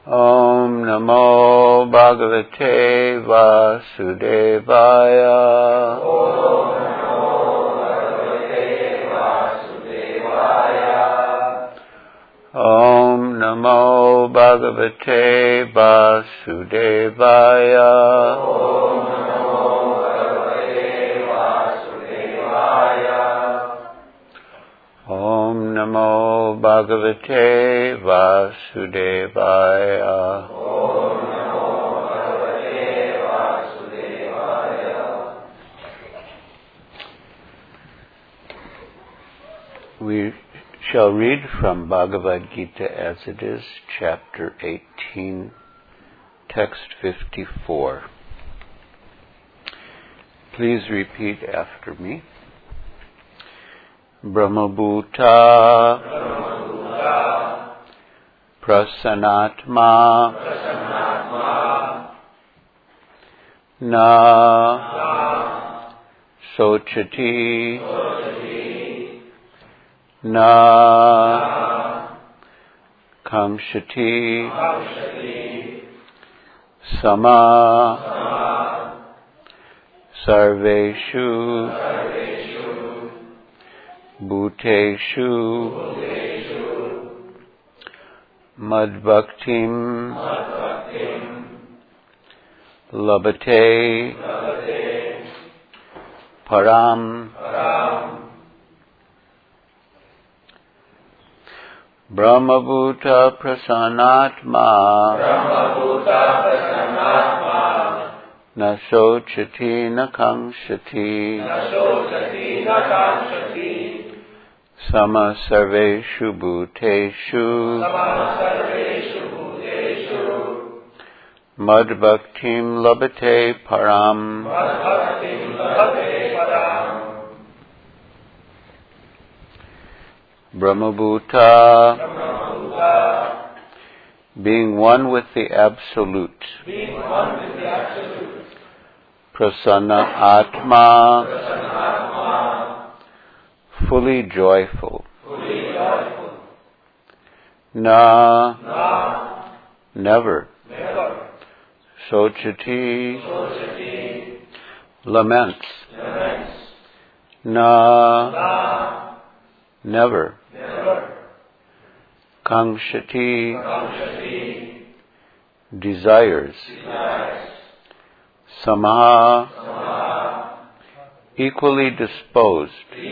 Om Namo Bhagavate Vasudevaya. Om Namo Bhagavate Vasudevaya. Om Namo Bhagavate Vasudevaya. Om Namo Bhagavate Vasudevaya. Om Namo Bhagavate Vasudevaya. Om Namo Bhagavate Vasudevaya. We shall read from Bhagavad Gita as it is, chapter 18, text 54. Please repeat after me. Brahmabhuta, Prasanatma, Na, Sochati, Na, Kamshati, Sama, Sarveshu, Bhuteshu, Madbhaktim, Labhate, Param, Brahmabhuta Prasanatma, Nasochati Nakamshati, Sama Sarveshu Bhuteshu, Madbhaktim Labhate Param. Brahmabhuta, being one with the Absolute. Prasanna Atma, fully joyful. Na, never. Sochati, laments. Na, never. Kamshati, desires. Samaha, equally disposed.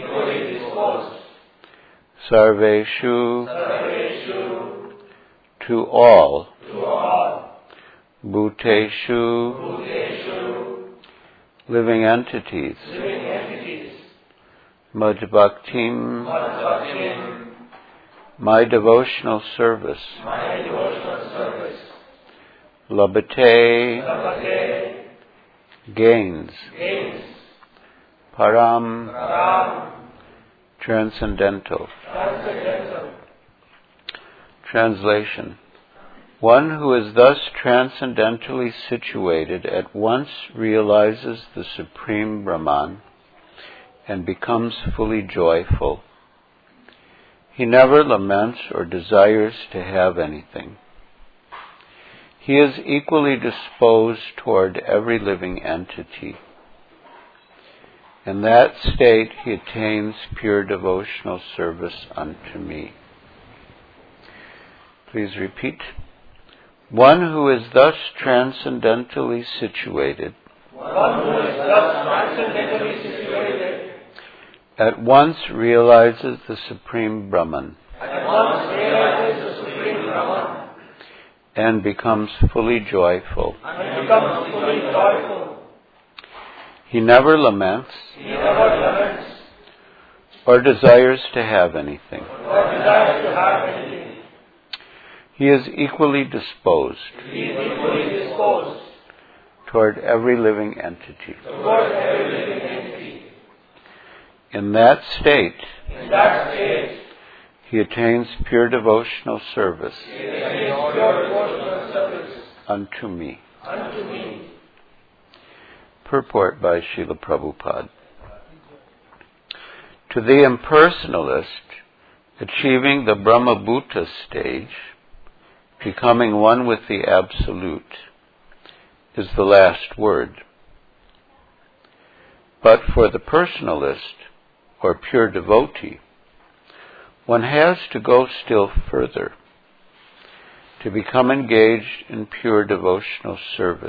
Sarveshu, to all. Bhuteshu, living entities. Madbhaktim, my devotional service. Labhate, gains. Param, transcendental. Translation. One who is thus transcendentally situated at once realizes the Supreme Brahman and becomes fully joyful. He never laments or desires to have anything. He is equally disposed toward every living entity. In that state, he attains pure devotional service unto me. Please repeat. One who is thus transcendentally situated, at once realizes the Supreme Brahman, and becomes fully joyful. He never laments, or desires to have anything. He is equally disposed toward every living entity. In that state, he attains pure devotional service unto me. Purport by Srila Prabhupada. To the impersonalist, achieving the Brahmabhuta stage becoming one with the Absolute, is the last word. But for the personalist, or pure devotee, one has to go still further, to become engaged in pure devotional service.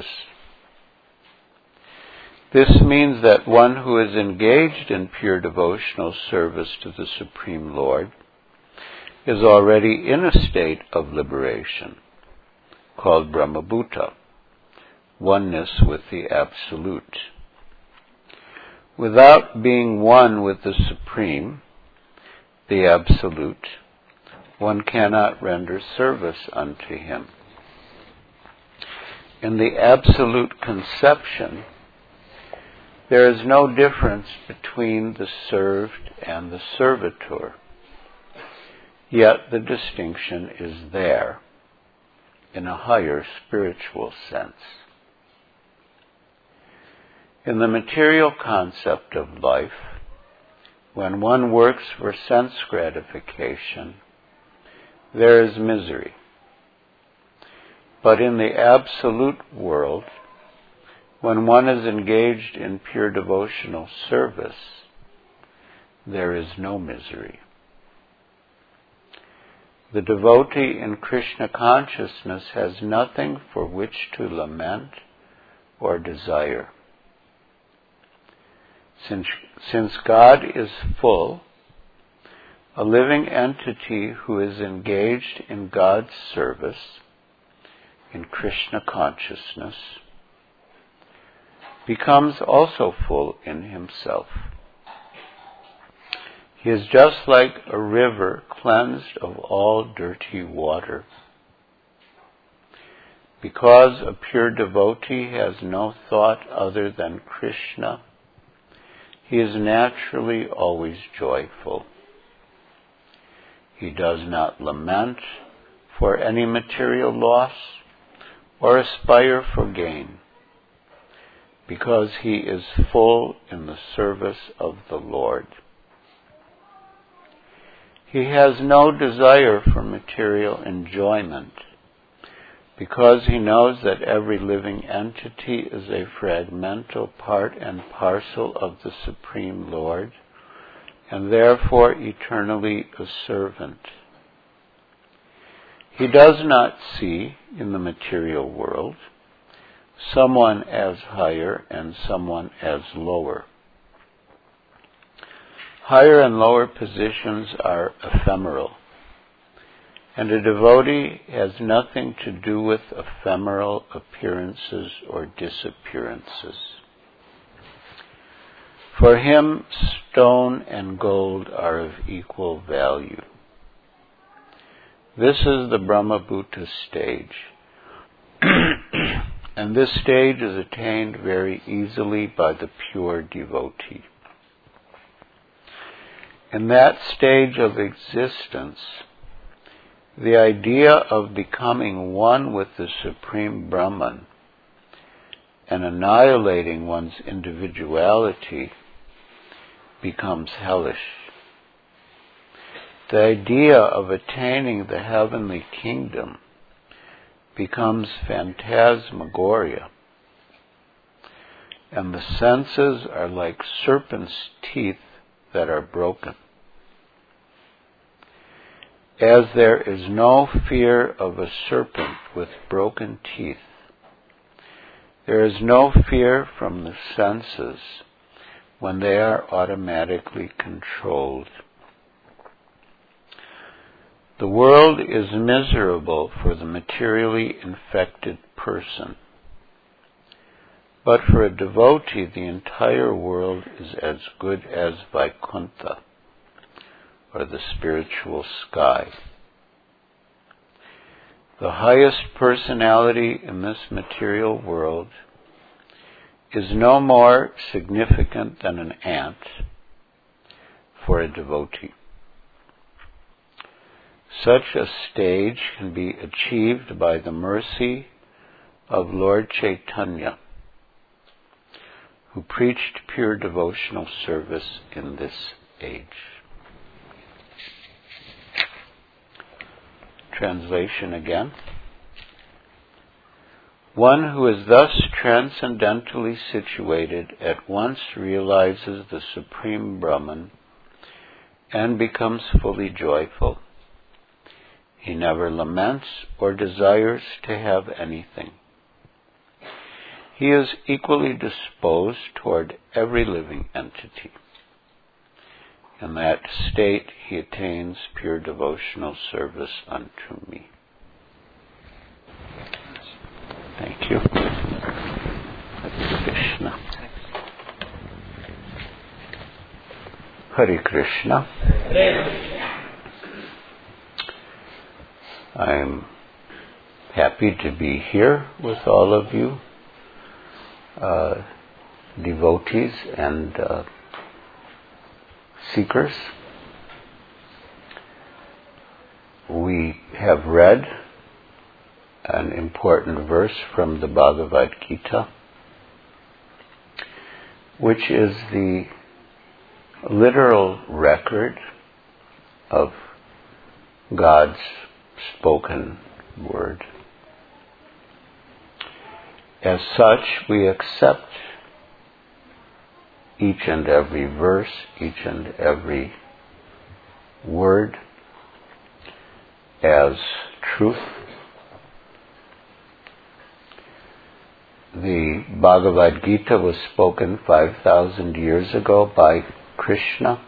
This means that one who is engaged in pure devotional service to the Supreme Lord is already in a state of liberation, called Brahmabhuta, oneness with the Absolute. Without being one with the Supreme, the Absolute, one cannot render service unto Him. In the Absolute conception, there is no difference between the served and the servitor. Yet the distinction is there in a higher spiritual sense. In the material concept of life, when one works for sense gratification, there is misery. But in the Absolute world, when one is engaged in pure devotional service, there is no misery. The devotee in Krishna consciousness has nothing for which to lament or desire. Since God is full, a living entity who is engaged in God's service, in Krishna consciousness, becomes also full in himself. He is just like a river cleansed of all dirty water. Because a pure devotee has no thought other than Krishna, he is naturally always joyful. He does not lament for any material loss or aspire for gain, because he is full in the service of the Lord. He has no desire for material enjoyment, because he knows that every living entity is a fragmental part and parcel of the Supreme Lord, and therefore eternally a servant. He does not see in the material world someone as higher and someone as lower. Higher and lower positions are ephemeral, and a devotee has nothing to do with ephemeral appearances or disappearances. For him, stone and gold are of equal value. This is the Brahmabhuta stage. And this stage is attained very easily by the pure devotee. In that stage of existence, the idea of becoming one with the Supreme Brahman and annihilating one's individuality becomes hellish. The idea of attaining the heavenly kingdom becomes phantasmagoria, and the senses are like serpent's teeth that are broken. As there is no fear of a serpent with broken teeth, there is no fear from the senses when they are automatically controlled. The world is miserable for the materially infected person, but for a devotee the entire world is as good as Vaikuntha, or the spiritual sky. The highest personality in this material world is no more significant than an ant for a devotee. Such a stage can be achieved by the mercy of Lord Chaitanya, who preached pure devotional service in this age. Translation again. One who is thus transcendentally situated at once realizes the Supreme Brahman and becomes fully joyful. He never laments or desires to have anything. He is equally disposed toward every living entity. In that state, he attains pure devotional service unto me. Thank you. Hare Krishna. Hare Krishna. I'm happy to be here with all of you, devotees and seekers. We have read an important verse from the Bhagavad Gita, which is the literal record of God's spoken word. As such, we accept each and every verse, each and every word as truth. The Bhagavad Gita was spoken 5,000 years ago by Krishna,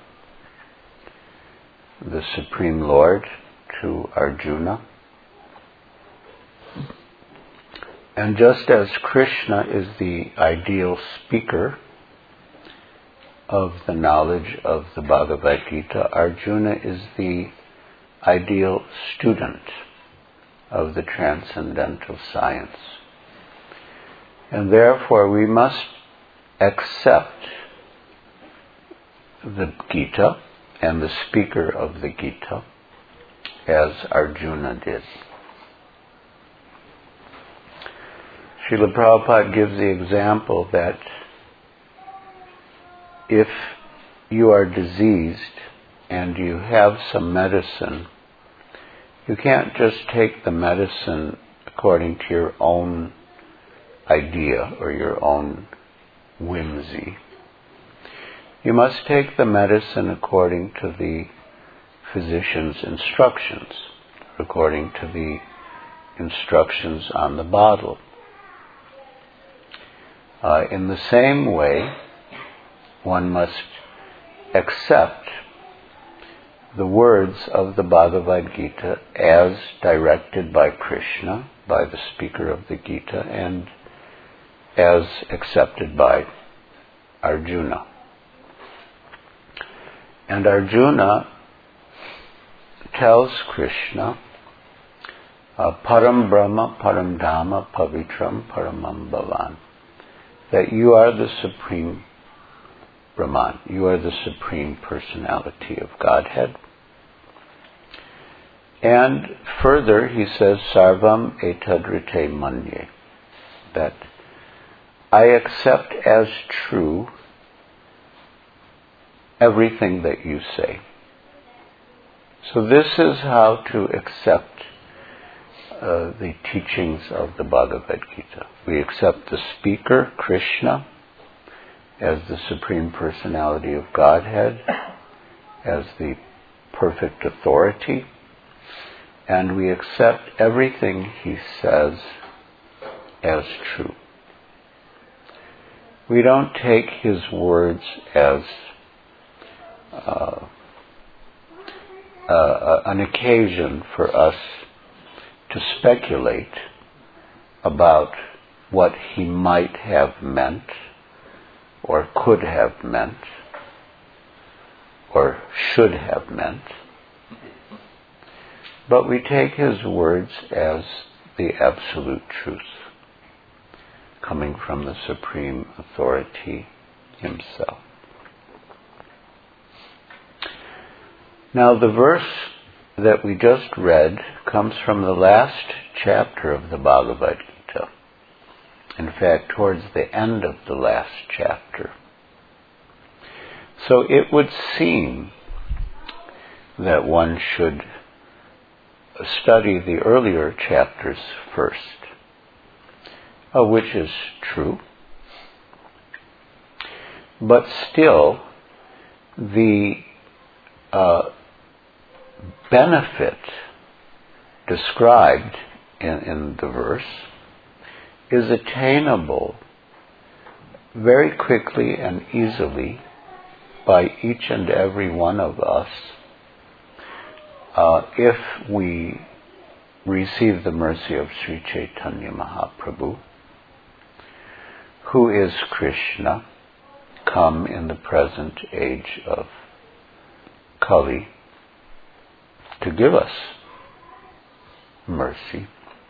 the Supreme Lord, to Arjuna. And just as Krishna is the ideal speaker of the knowledge of the Bhagavad Gita, Arjuna is the ideal student of the transcendental science. And therefore we must accept the Gita and the speaker of the Gita as Arjuna did. Srila Prabhupada gives the example that if you are diseased and you have some medicine, you can't just take the medicine according to your own idea or your own whimsy. You must take the medicine according to the physician's instructions, according to the instructions on the bottle. In the same way, one must accept the words of the Bhagavad Gita as directed by Krishna, by the speaker of the Gita, and as accepted by Arjuna. And Arjuna tells Krishna, Param Brahma, Param Dhamma, Pavitram, Paramam Bhavan, that you are the Supreme Brahman, you are the Supreme Personality of Godhead. And further, he says, Sarvam etadrite manye, that I accept as true everything that you say. So this is how to accept the teachings of the Bhagavad Gita. We accept the speaker, Krishna, as the Supreme Personality of Godhead, as the perfect authority, and we accept everything he says as true. We don't take his words as an occasion for us to speculate about what he might have meant, or could have meant, or should have meant. But we take his words as the absolute truth, coming from the Supreme Authority himself. Now the verse that we just read comes from the last chapter of the Bhagavad Gita. In fact, towards the end of the last chapter. So it would seem that one should study the earlier chapters first. which is true. But still, the benefit described in the verse is attainable very quickly and easily by each and every one of us if we receive the mercy of Sri Chaitanya Mahaprabhu, who is Krishna, come in the present age of Kali to give us mercy.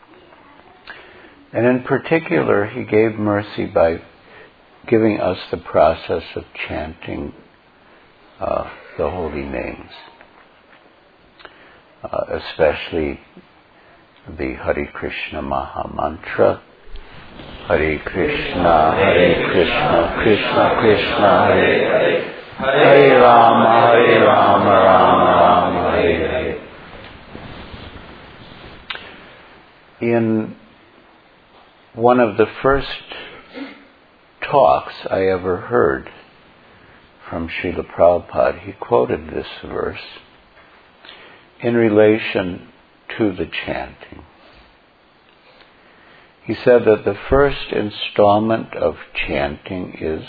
And in particular, he gave mercy by giving us the process of chanting the holy names, especially the Hare Krishna Maha Mantra. Hare Krishna, Krishna Krishna, Hare Hare, Hare Rama, Rama Hare Hare. In one of the first talks I ever heard from Srila Prabhupada, he quoted this verse in relation to the chanting. He said that the first installment of chanting is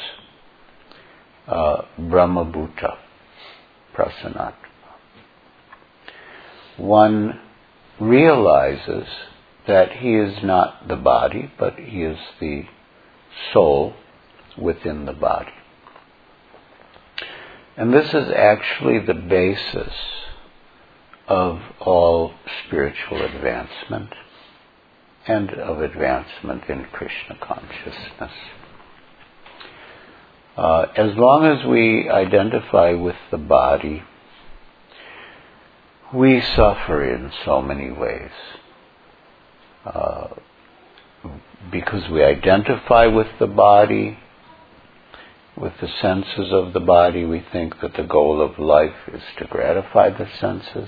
Brahmabhuta Prasanatma. One realizes that he is not the body, but he is the soul within the body. And this is actually the basis of all spiritual advancement and of advancement in Krishna consciousness. As long as we identify with the body, we suffer in so many ways. Because we identify with the body, with the senses of the body, we think that the goal of life is to gratify the senses.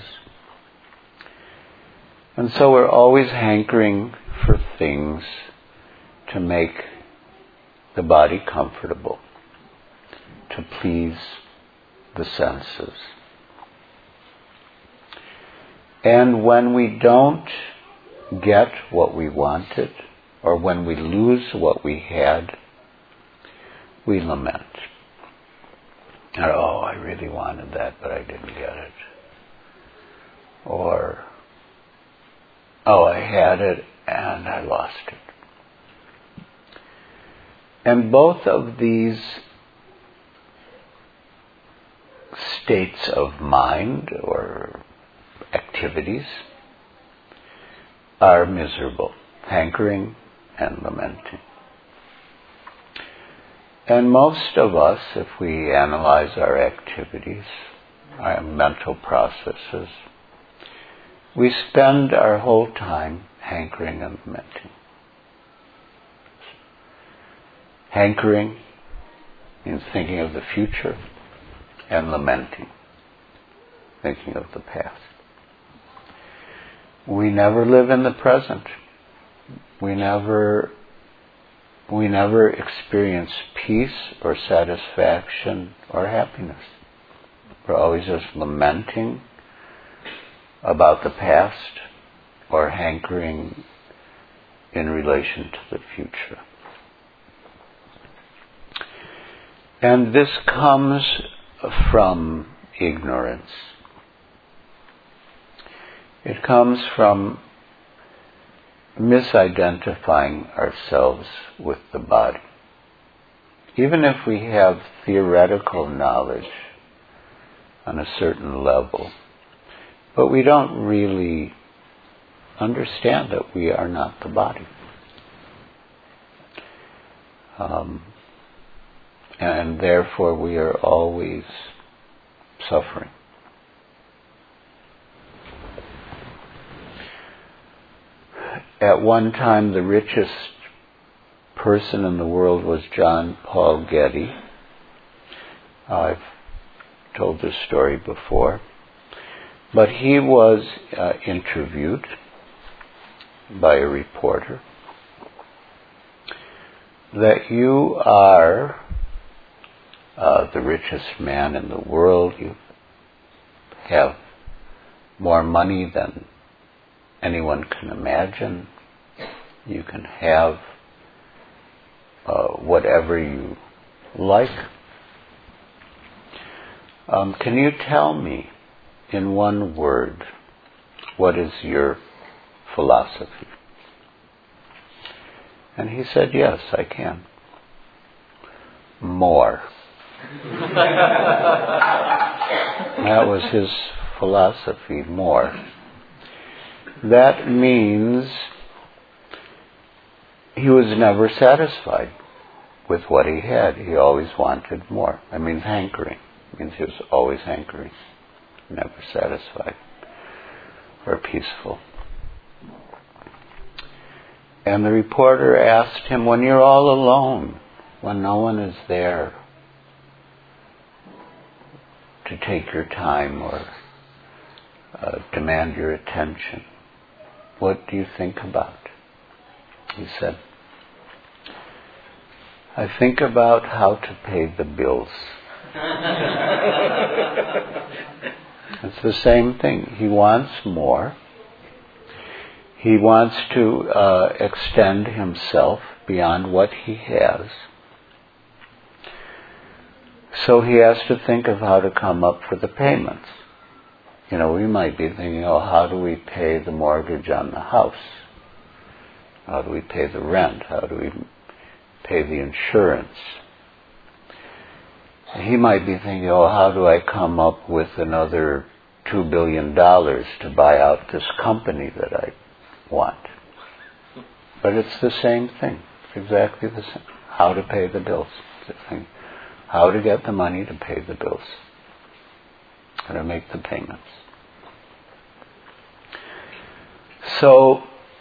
And so we're always hankering for things to make the body comfortable, to please the senses. And when we don't get what we wanted, or when we lose what we had, we lament. And, oh, I really wanted that, but I didn't get it. Or, oh, I had it and I lost it. And both of these states of mind or activities are miserable, hankering and lamenting. And most of us, if we analyze our activities, our mental processes, we spend our whole time hankering and lamenting. Hankering means thinking of the future, and lamenting, thinking of the past. We never live in the present. We never experience peace or satisfaction or happiness. We're always just lamenting about the past or hankering in relation to the future. And this comes from ignorance. It comes from misidentifying ourselves with the body. Even if we have theoretical knowledge on a certain level, but we don't really understand that we are not the body. And therefore we are always suffering. At one time, the richest person in the world was John Paul Getty. I've told this story before. But he was interviewed by a reporter. that you are the richest man in the world. You have more money than anyone can imagine. You can have whatever you like. Can you tell me in one word what is your philosophy? And he said, yes, I can. More. That was his philosophy, more. That means he was never satisfied with what he had. He always wanted more. That means hankering. It means he was always hankering, never satisfied or peaceful. And the reporter asked him, when you're all alone, when no one is there to take your time or demand your attention, what do you think about? He said, I think about how to pay the bills. It's the same thing. He wants more. He wants to extend himself beyond what he has. So he has to think of how to come up for the payments. You know, we might be thinking, how do we pay the mortgage on the house? How do we pay the rent? How do we pay the insurance? He might be thinking, how do I come up with another $2 billion to buy out this company that I want? But it's the same thing. It's exactly the same. How to pay the bills. It's the thing. How to get the money to pay the bills. How to make the payments. So,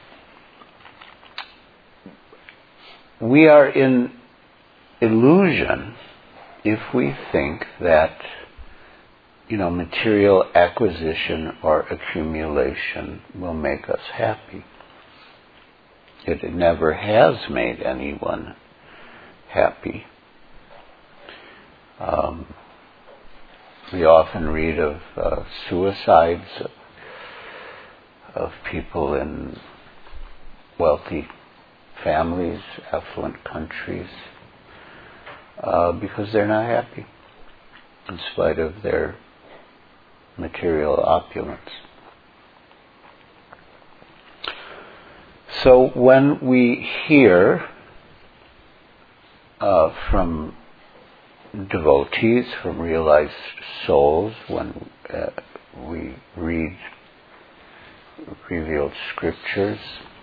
we are in illusion if we think that, material acquisition or accumulation will make us happy. It never has made anyone happy. We often read of suicides of people in wealthy families, affluent countries, because they're not happy in spite of their material opulence. So when we hear from devotees, from realized souls, when we read revealed scriptures,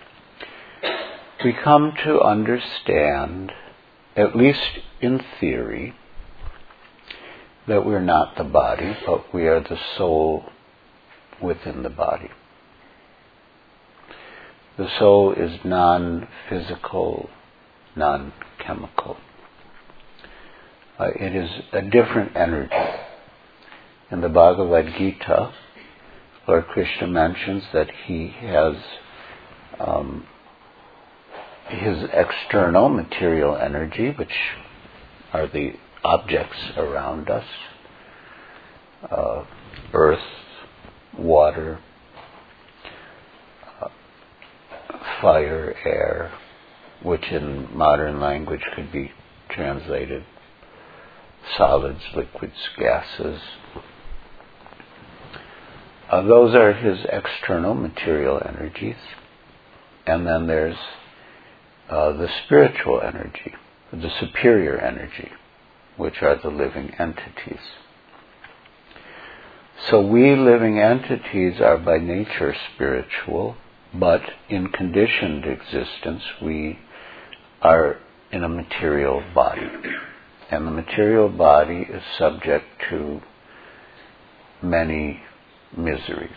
we come to understand, at least in theory, that we're not the body, but we are the soul within the body. The soul is non-physical, non-chemical. It is a different energy. In the Bhagavad Gita, Lord Krishna mentions that he has his external material energy, which are the objects around us, earth, water, fire, air, which in modern language could be translated solids, liquids, gases. Those are his external material energies. And then there's the spiritual energy, the superior energy, which are the living entities. So we living entities are by nature spiritual, but in conditioned existence we are in a material body. And the material body is subject to many miseries.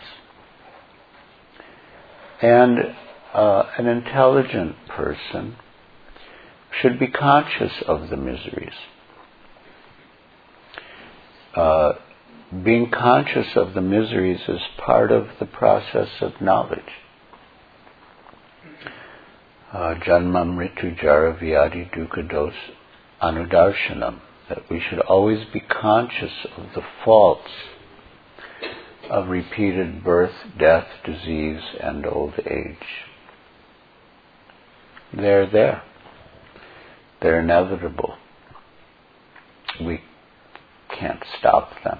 And an intelligent person should be conscious of the miseries. Being conscious of the miseries is part of the process of knowledge. Janmam Ritu Jara Vyadi Dukkha Dos Anudarshanam, that we should always be conscious of the faults of repeated birth, death, disease, and old age. They're there. They're inevitable. We can't stop them.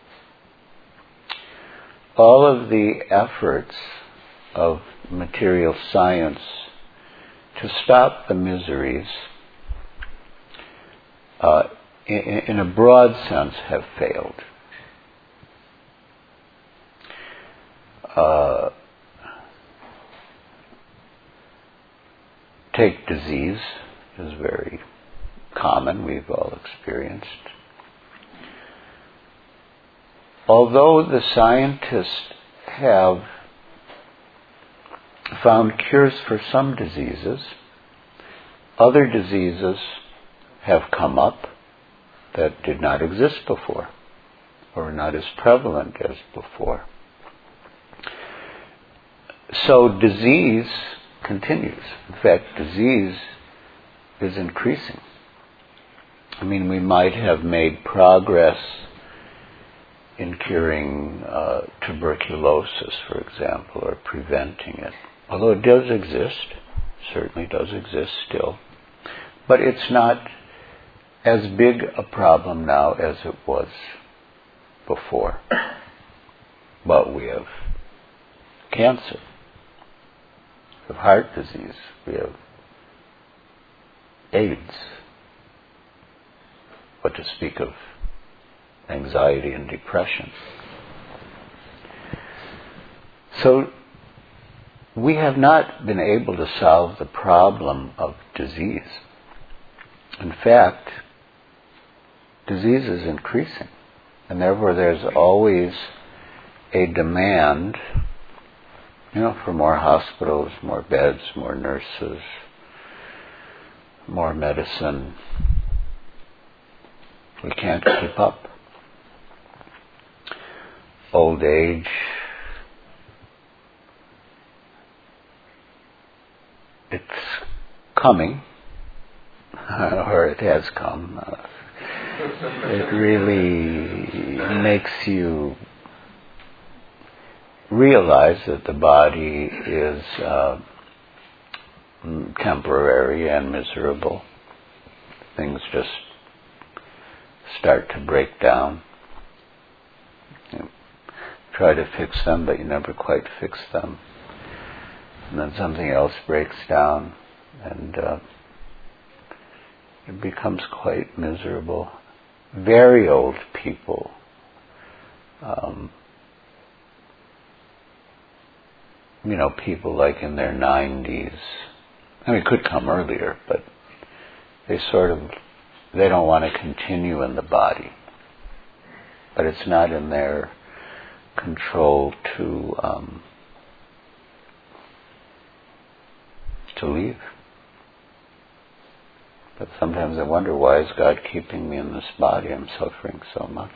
All of the efforts of material science to stop the miseries, in a broad sense, have failed. Take disease, is very common, we've all experienced. Although the scientists have found cures for some diseases, other diseases have come up that did not exist before, or were not as prevalent as before. So disease continues. In fact, disease is increasing. I mean, we might have made progress in curing tuberculosis, for example, or preventing it. Although it does exist, certainly does exist still. But it's not as big a problem now as it was before. But we have cancer, we have heart disease, we have AIDS, what to speak of anxiety and depression. So we have not been able to solve the problem of disease. In fact, disease is increasing, and therefore there's always a demand, for more hospitals, more beds, more nurses, more medicine. We can't keep up. Old age, it's coming, or it has come. It really makes you realize that the body is temporary and miserable. Things just start to break down. You try to fix them, but you never quite fix them. And then something else breaks down, and it becomes quite miserable. Very old people, people like in their 90s. I mean, it could come earlier, but they don't want to continue in the body. But it's not in their control to leave. But sometimes I wonder, why is God keeping me in this body? I'm suffering so much.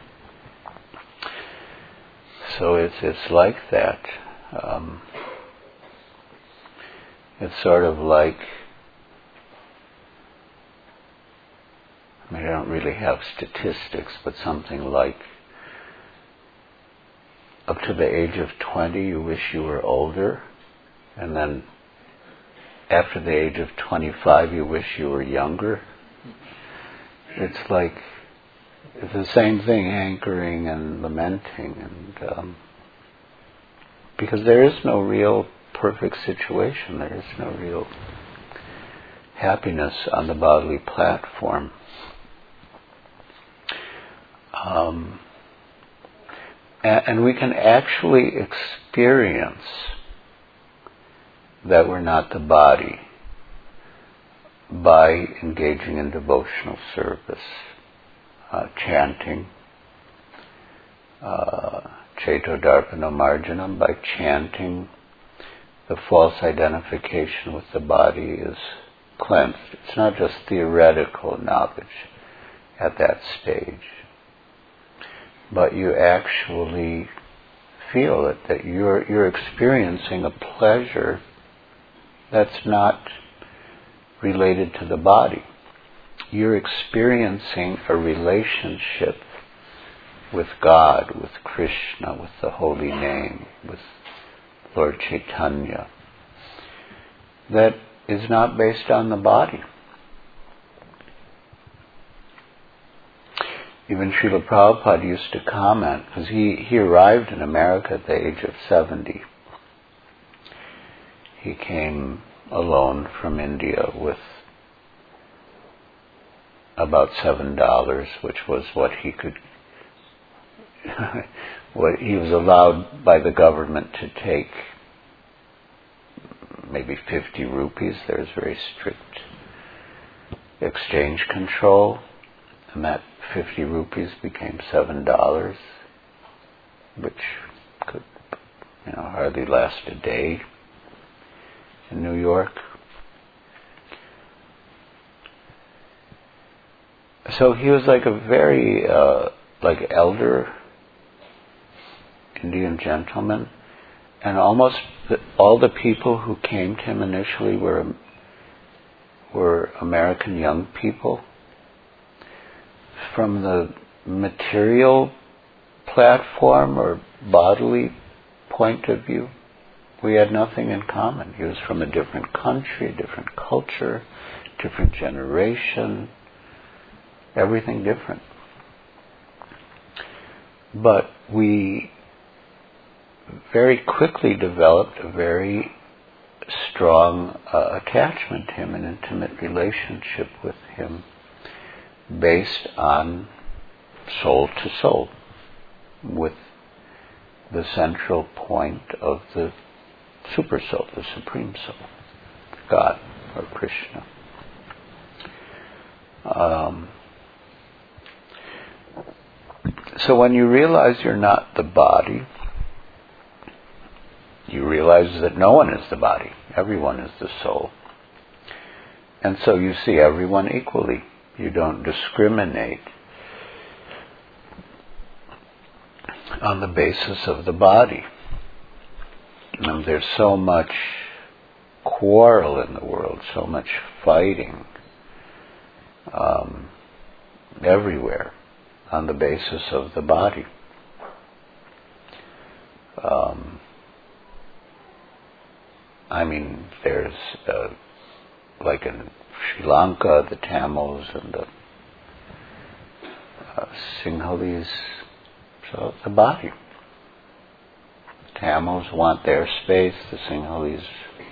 So it's like that. It's sort of like, I don't really have statistics, but something like up to the age of 20 you wish you were older, and then after the age of 25 you wish you were younger. It's like, it's the same thing, hankering and lamenting, and because there is no real perfect situation, there is no real happiness on the bodily platform. And we can actually experience that we're not the body by engaging in devotional service, chanting, Ceto Darpana Marjanam, by chanting, the false identification with the body is cleansed. It's not just theoretical knowledge at that stage, but you actually feel it, that you're experiencing a pleasure That's not related to the body. You're experiencing a relationship with God, with Krishna, with the holy name, with Lord Chaitanya, that is not based on the body. Even Srila Prabhupada used to comment, because he arrived in America at the age of 70. He came alone from India with about $7, which was what he could, what he was allowed by the government to take, maybe 50 rupees. There's very strict exchange control, and that 50 rupees became $7, which could, hardly last a day in New York. So he was like a very elder Indian gentleman, and almost all the people who came to him initially were American young people. From the material platform or bodily point of view, we had nothing in common. He was from a different country, a different culture, different generation, everything different. But we very quickly developed a very strong attachment to him, an intimate relationship with him, based on soul to soul, with the central point of the super soul, the supreme soul, God or Krishna. So when you realize you're not the body, you realize that no one is the body, everyone is the soul. And so you see everyone equally. You don't discriminate on the basis of the body. And there's so much quarrel in the world, so much fighting everywhere on the basis of the body. There's like in Sri Lanka, the Tamils and the Sinhalese, so the body. The Tamils want their space, the Sinhalese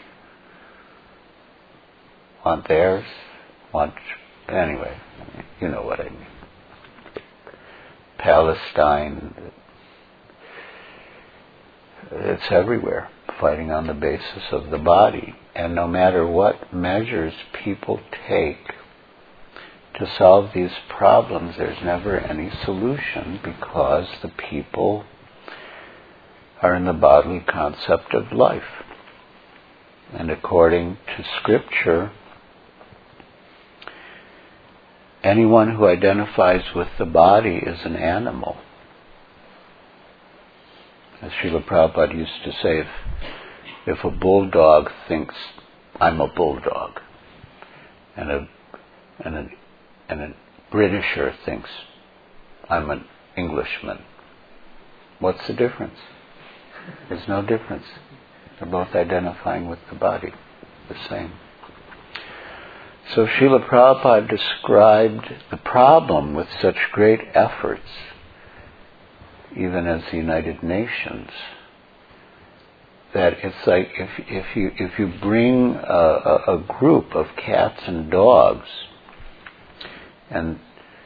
want theirs, anyway, you know what I mean. Palestine, it's everywhere, fighting on the basis of the body. And no matter what measures people take to solve these problems, there's never any solution, because the people are in the bodily concept of life. And according to Scripture, anyone who identifies with the body is an animal. As Srila Prabhupada used to say, if a bulldog thinks I'm a bulldog, and a Britisher thinks I'm an Englishman, what's the difference? There's no difference. They're both identifying with the body, the same. So Srila Prabhupada described the problem with such great efforts, even as the United Nations, that it's like if you bring a group of cats and dogs and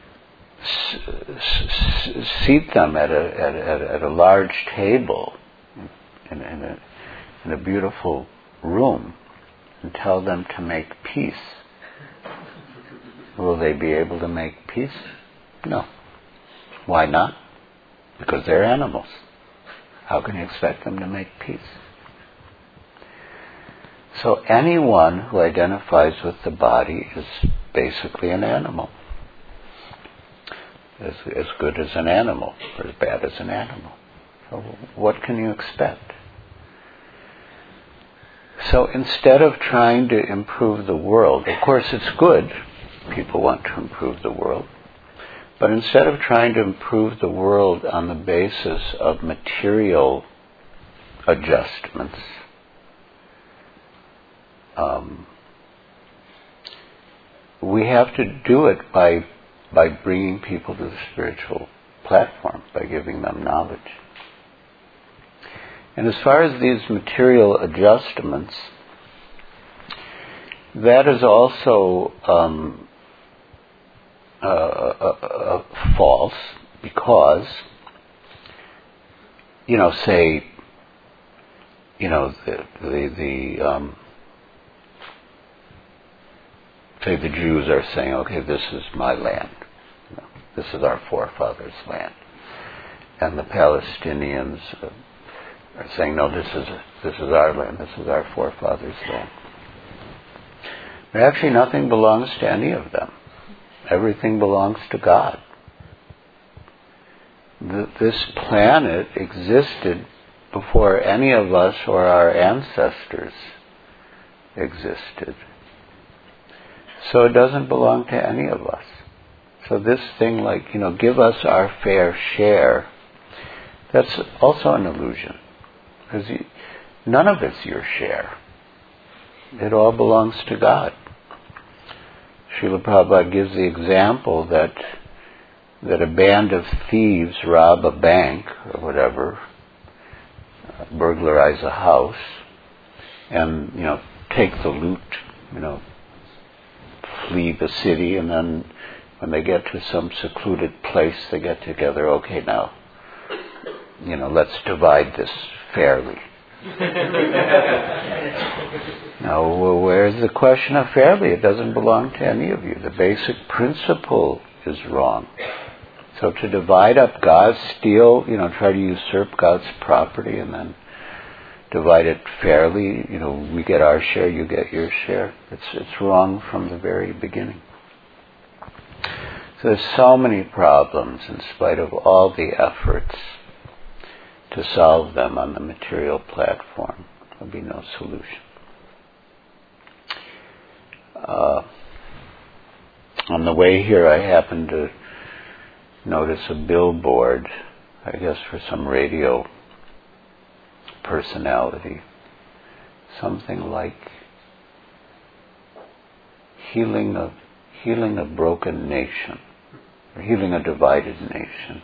seat them at a large table in a beautiful room and tell them to make peace, will they be able to make peace? No. Why not? Because they're animals. How can you expect them to make peace? So anyone who identifies with the body is basically an animal. As good as an animal, or as bad as an animal. So what can you expect? So instead of trying to improve the world, of course it's good, people want to improve the world, but instead of trying to improve the world on the basis of material adjustments, we have to do it by bringing people to the spiritual platform, by giving them knowledge. And as far as these material adjustments, that is also false, because, say, say the Jews are saying, okay, this is my land. This is our forefathers' land. And the Palestinians are saying, no, this is our land, this is our forefathers' land. But actually nothing belongs to any of them. Everything belongs to God. This planet existed before any of us or our ancestors existed. So it doesn't belong to any of us. So this thing like, give us our fair share, that's also an illusion. Because none of it's your share. It all belongs to God. Srila Prabhupada gives the example that a band of thieves rob a bank or whatever, burglarize a house, and, take the loot, flee the city, and then when they get to some secluded place, they get together, okay, now, let's divide this fairly. Now, where's the question of fairly? It doesn't belong to any of you. The basic principle is wrong. So to divide up God's, steal, try to usurp God's property and then divide it fairly, we get our share, you get your share. It's wrong from the very beginning. So there's so many problems in spite of all the efforts to solve them on the material platform. There'll be no solution. On the way here, I happened to notice a billboard, I guess for some radio personality, something like healing a broken nation, or healing a divided nation.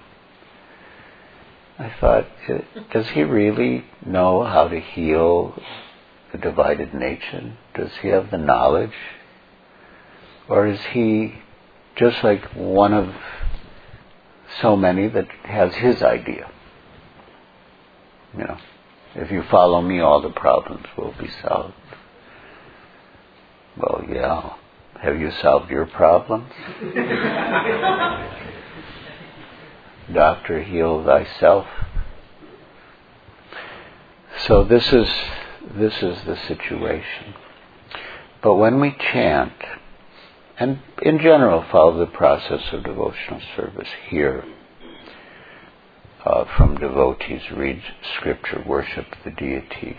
I thought, does he really know how to heal a divided nation? Does he have the knowledge? Or is he just like one of so many that has his idea? If you follow me, all the problems will be solved. Well, yeah. Have you solved your problems? Doctor, heal thyself. So this is the situation. But when we chant, and in general follow the process of devotional service here, from devotees, read scripture, worship the deity,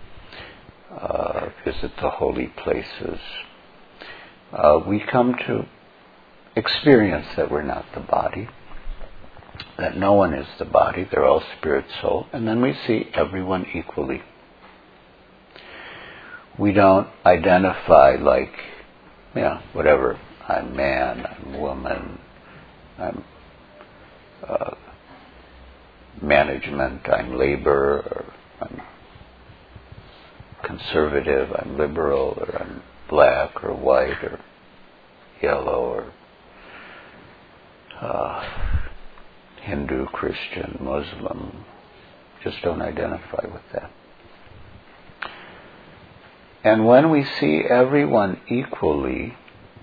visit the holy places, we come to experience that we're not the body, that no one is the body, they're all spirit, soul, and then we see everyone equally. We don't identify like, whatever, I'm man, I'm woman, I'm management, I'm labor, or I'm conservative, I'm liberal, or I'm black or white or yellow or Hindu, Christian, Muslim. Just don't identify with that. And when we see everyone equally,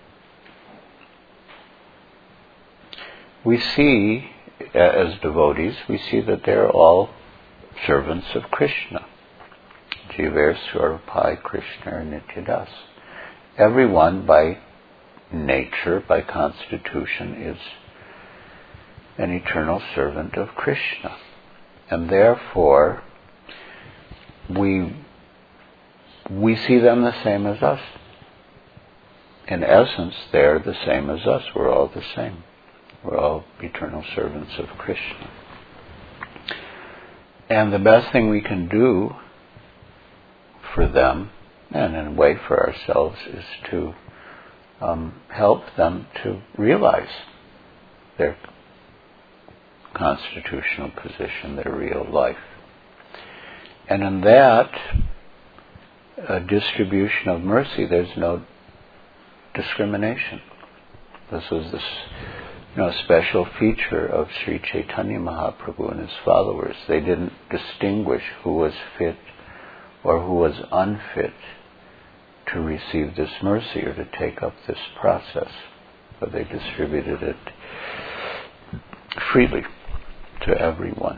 we see, as devotees, we see that they're all servants of Krishna. Jiver Swarupai Krishna Nityadas. Everyone by nature, by constitution, is an eternal servant of Krishna. And therefore, we we see them the same as us. In essence, they're the same as us. We're all the same. We're all eternal servants of Krishna. And the best thing we can do for them, and in a way for ourselves, is to help them to realize their constitutional position, their real life. And in that distribution of mercy, there's no discrimination. This was this special feature of Sri Chaitanya Mahaprabhu and his followers. They didn't distinguish who was fit or who was unfit to receive this mercy or to take up this process, but they distributed it freely to everyone.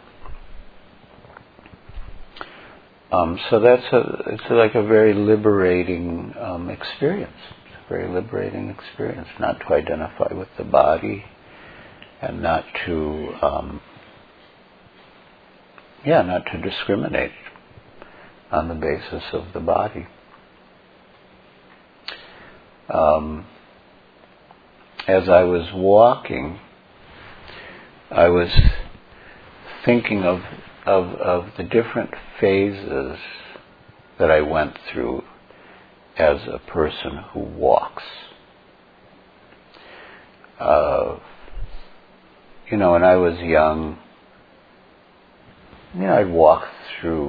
So it's like a very liberating experience. It's a very liberating experience, not to identify with the body and not to discriminate on the basis of the body. As I was walking, I was thinking of the different phases that I went through as a person who walks. When I was young, I'd walk through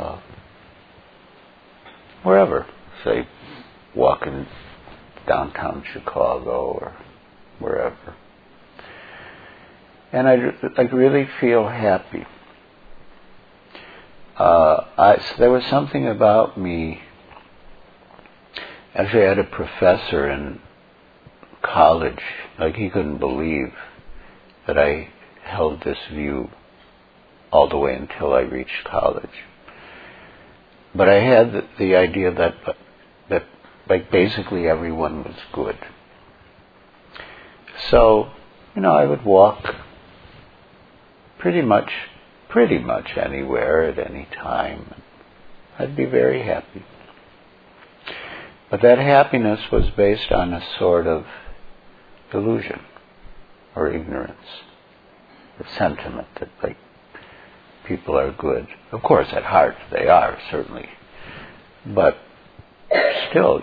wherever, say, walking downtown Chicago or wherever. And I'd really feel happy. So there was something about me. Actually, I had a professor in college, he couldn't believe that I held this view all the way until I reached college. But I had the idea that basically everyone was good. So, I would walk pretty much anywhere at any time. I'd be very happy. But that happiness was based on a sort of illusion or ignorance, a sentiment that people are good. Of course, at heart they are, certainly. But still,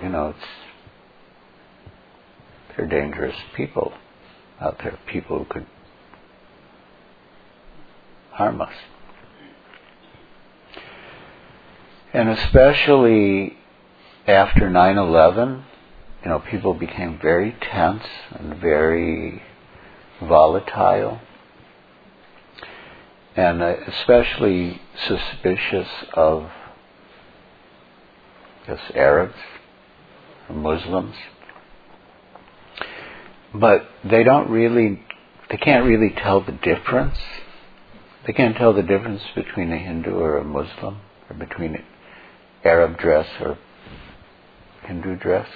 they're dangerous people out there, people who could harm us. And especially after 9/11, people became very tense and very volatile, and especially suspicious of Arabs or Muslims. But they can't really tell the difference. They can't tell the difference between a Hindu or a Muslim, or between Arab dress or Hindu dress.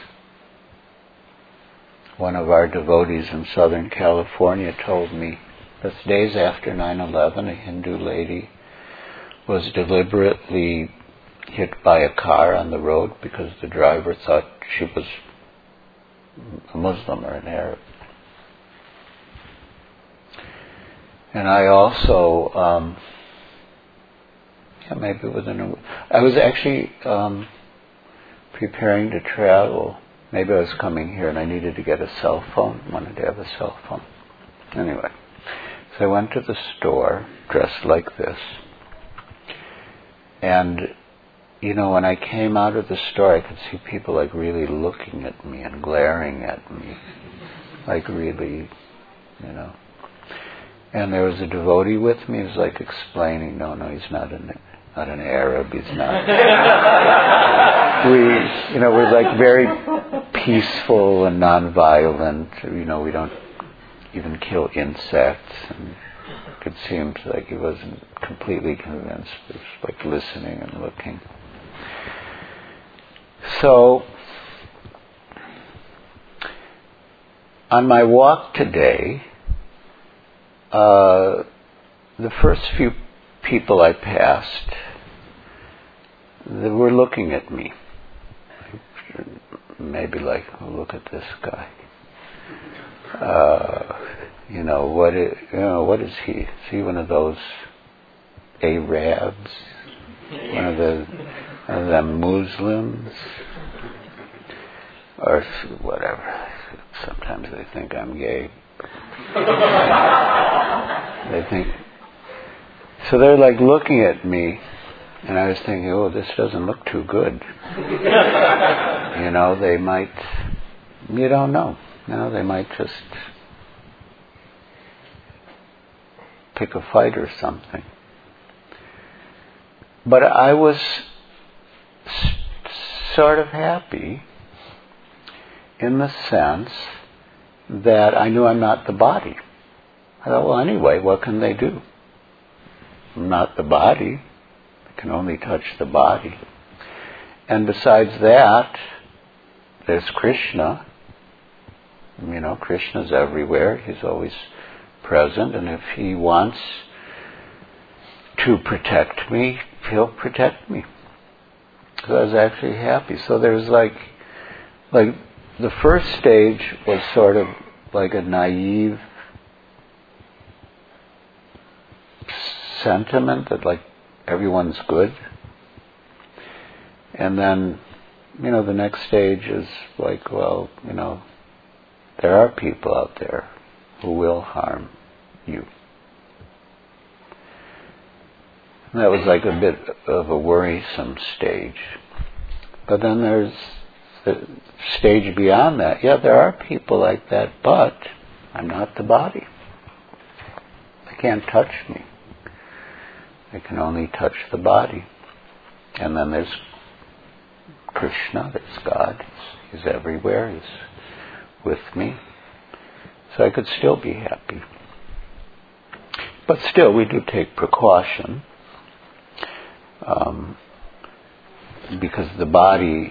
One of our devotees in Southern California told me that days after 9/11, a Hindu lady was deliberately hit by a car on the road because the driver thought she was a Muslim or an Arab. And I also, maybe I was actually preparing to travel. Maybe I was coming here and I needed to get a cell phone, wanted to have a cell phone. Anyway, so I went to the store dressed like this. And, when I came out of the store, I could see people really looking at me and glaring at me. Really, And there was a devotee with me. He was explaining, no, he's not an Arab. He's not. We're very peaceful and non-violent. We don't even kill insects. And it could seem like he wasn't completely convinced. He was listening and looking. So, on my walk today, the first few people I passed, they were looking at me. maybe like, oh, look at this guy. What is he? Is he one of those Arabs? One of them Muslims? Or whatever. Sometimes they think I'm gay. They think. So they're like looking at me, and I was thinking, oh, this doesn't look too good. They might, you don't know. They might just pick a fight or something. But I was sort of happy in the sense that I knew I'm not the body. I thought, well, anyway, what can they do? I'm not the body. I can only touch the body. And besides that, there's Krishna. Krishna's everywhere. He's always present. And if he wants to protect me, he'll protect me. So I was actually happy. So there's like the first stage was sort of like a naive sentiment that like everyone's good. And then, the next stage is like, well, there are people out there who will harm you. And that was like a bit of a worrisome stage. But then there's the stage beyond that. Yeah, there are people like that, but I'm not the body. They can't touch me. They can only touch the body. And then there's Krishna, there's God. He's everywhere. He's with me. So I could still be happy. But still, we do take precaution. Because the body,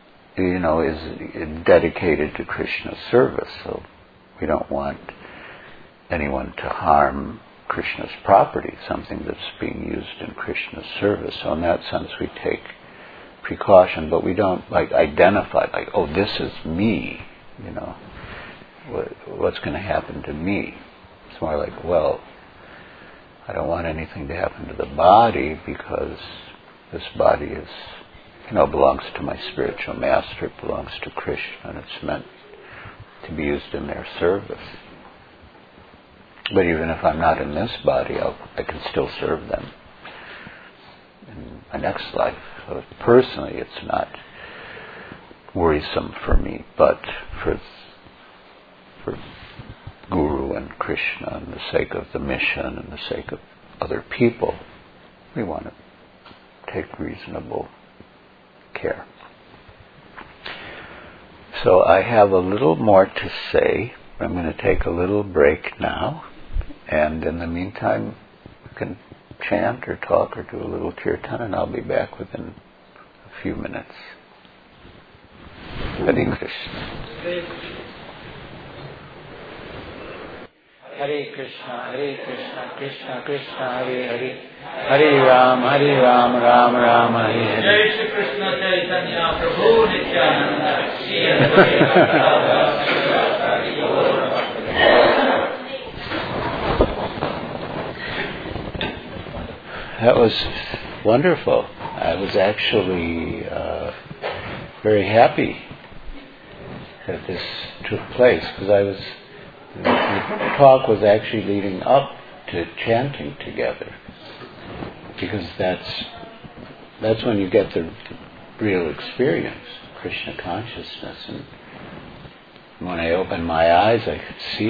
is dedicated to Krishna's service. So we don't want anyone to harm Krishna's property, something that's being used in Krishna's service. So in that sense, we take precaution, but we don't identify oh, this is me. What's going to happen to me? It's more like, well, I don't want anything to happen to the body because this body is, belongs to my spiritual master. It belongs to Krishna, and it's meant to be used in their service. But even if I'm not in this body, I can still serve them in my next life. So personally, it's not worrisome for me, but for Guru and Krishna and the sake of the mission and the sake of other people, we want to take reasonable care. So I have a little more to say. I'm going to take a little break now, and in the meantime we can chant or talk or do a little kirtan, and I'll be back within a few minutes. Hare Krishna. Hare Krishna, Krishna Krishna, Hare Hare, Hare Ram, Ram Ram, Hare Hare. Jai Shri Krishna Chaitanya Prabhu Nityananda, Shri Advaita That was wonderful. I was actually very happy that this took place, because the talk was actually leading up to chanting together, because that's when you get the real experience, Krishna consciousness. And when I opened my eyes, I could see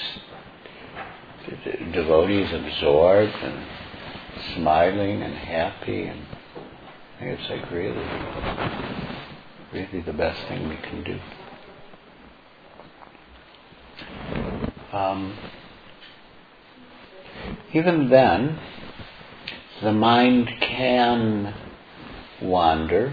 devotees absorbed and smiling and happy, and I think it's really the best thing we can do. Even then, the mind can wander.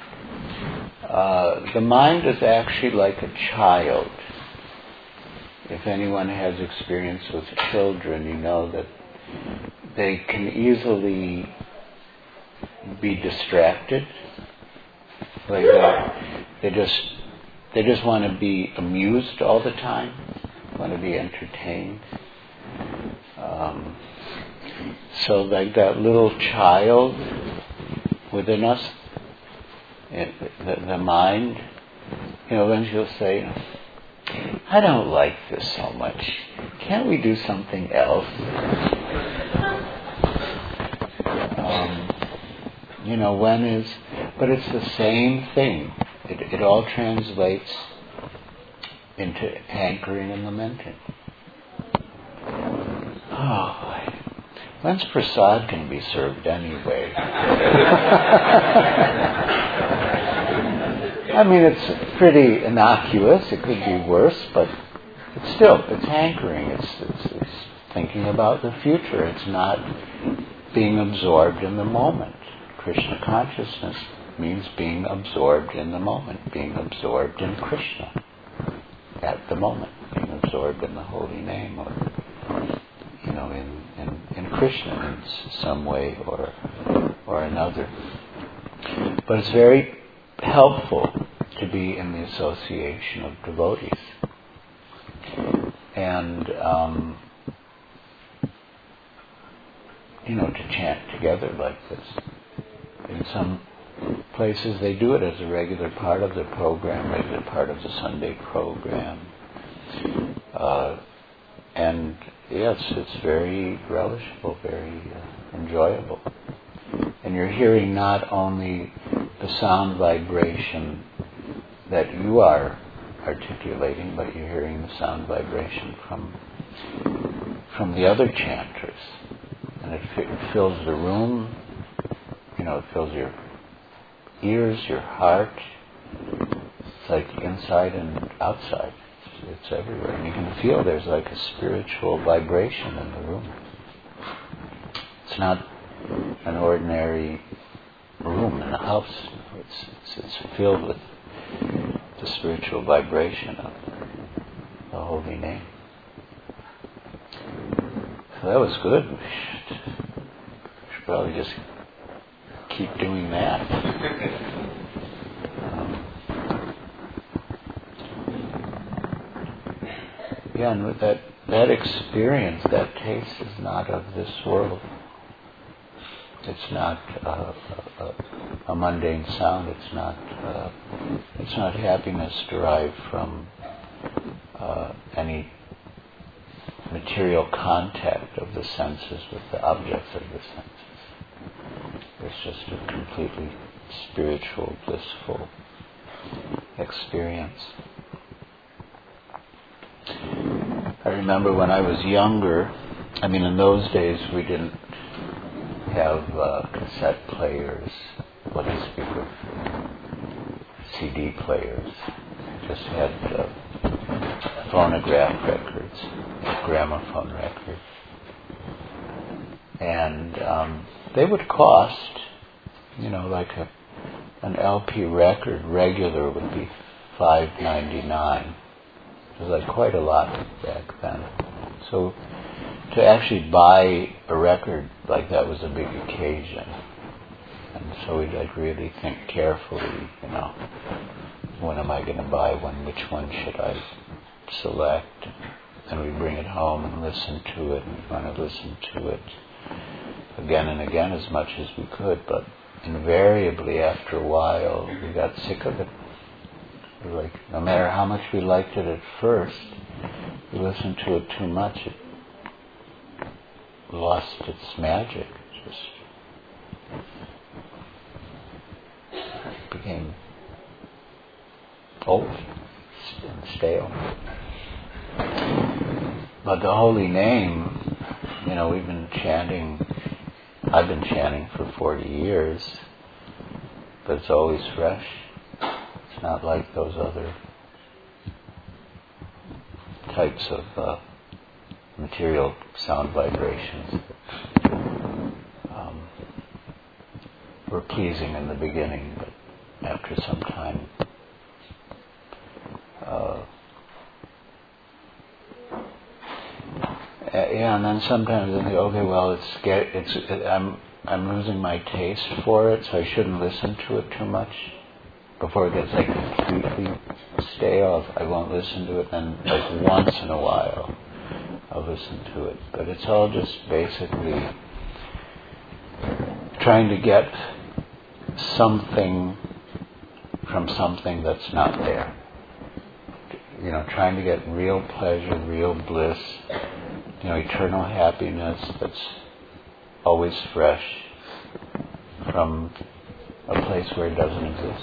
The mind is actually like a child. If anyone has experience with children, you know that they can easily be distracted. Like they just They just want to be amused all the time, want to be entertained. So like that little child within us, the mind, then she'll say, I don't like this so much. Can't we do something else? But it's the same thing. It all translates into hankering and lamenting. Oh, boy. When's prasad can be served anyway? I mean, it's pretty innocuous. It could be worse, but it's hankering. It's thinking about the future. It's not being absorbed in the moment. Krishna consciousness means being absorbed in the moment, being absorbed in Krishna at the moment, being absorbed in the holy name, or in Krishna in some way or another. But it's very helpful to be in the association of devotees. And to chant together like this. In some places they do it as a regular part of the program, regular part of the Sunday program. And yes, it's very relishable, very enjoyable. And you're hearing not only the sound vibration that you are articulating, but you're hearing the sound vibration from the other chanters. And it fills the room, it fills your ears, your heart. It's like inside and outside. It's everywhere. And you can feel there's like a spiritual vibration in the room. It's not an ordinary room in a house. It's filled with the spiritual vibration of the holy name. So that was good. We should probably just keep doing that. And with that experience, that taste is not of this world. It's not a mundane sound. It's not happiness derived from any material contact of the senses with the objects of the senses. It's just a completely spiritual, blissful experience. I remember when I was younger, in those days we didn't have cassette players, what to speak of CD players. Just had phonograph records, gramophone records. And they would cost, like an LP record regular would be $5.99. It was like quite a lot back then. So to actually buy a record like that was a big occasion. And so we'd really think carefully, when am I going to buy one? Which one should I select? And we'd bring it home and listen to it, and want to listen to it again and again as much as we could. But invariably after a while we got sick of it. Like, no matter how much we liked it at first, we listened to it too much, it lost its magic. It just became old and stale. But the holy name, we've been chanting, I've been chanting for 40 years, but it's always fresh. It's not like those other types of material sound vibrations that were pleasing in the beginning, but after some time and then sometimes I think, okay, well, I'm losing my taste for it, so I shouldn't listen to it too much. before it gets like completely stale, I won't listen to it. Then like once in a while I'll listen to it. But it's all just basically trying to get something from something that's not there. Trying to get real pleasure, real bliss, eternal happiness that's always fresh from a place where it doesn't exist.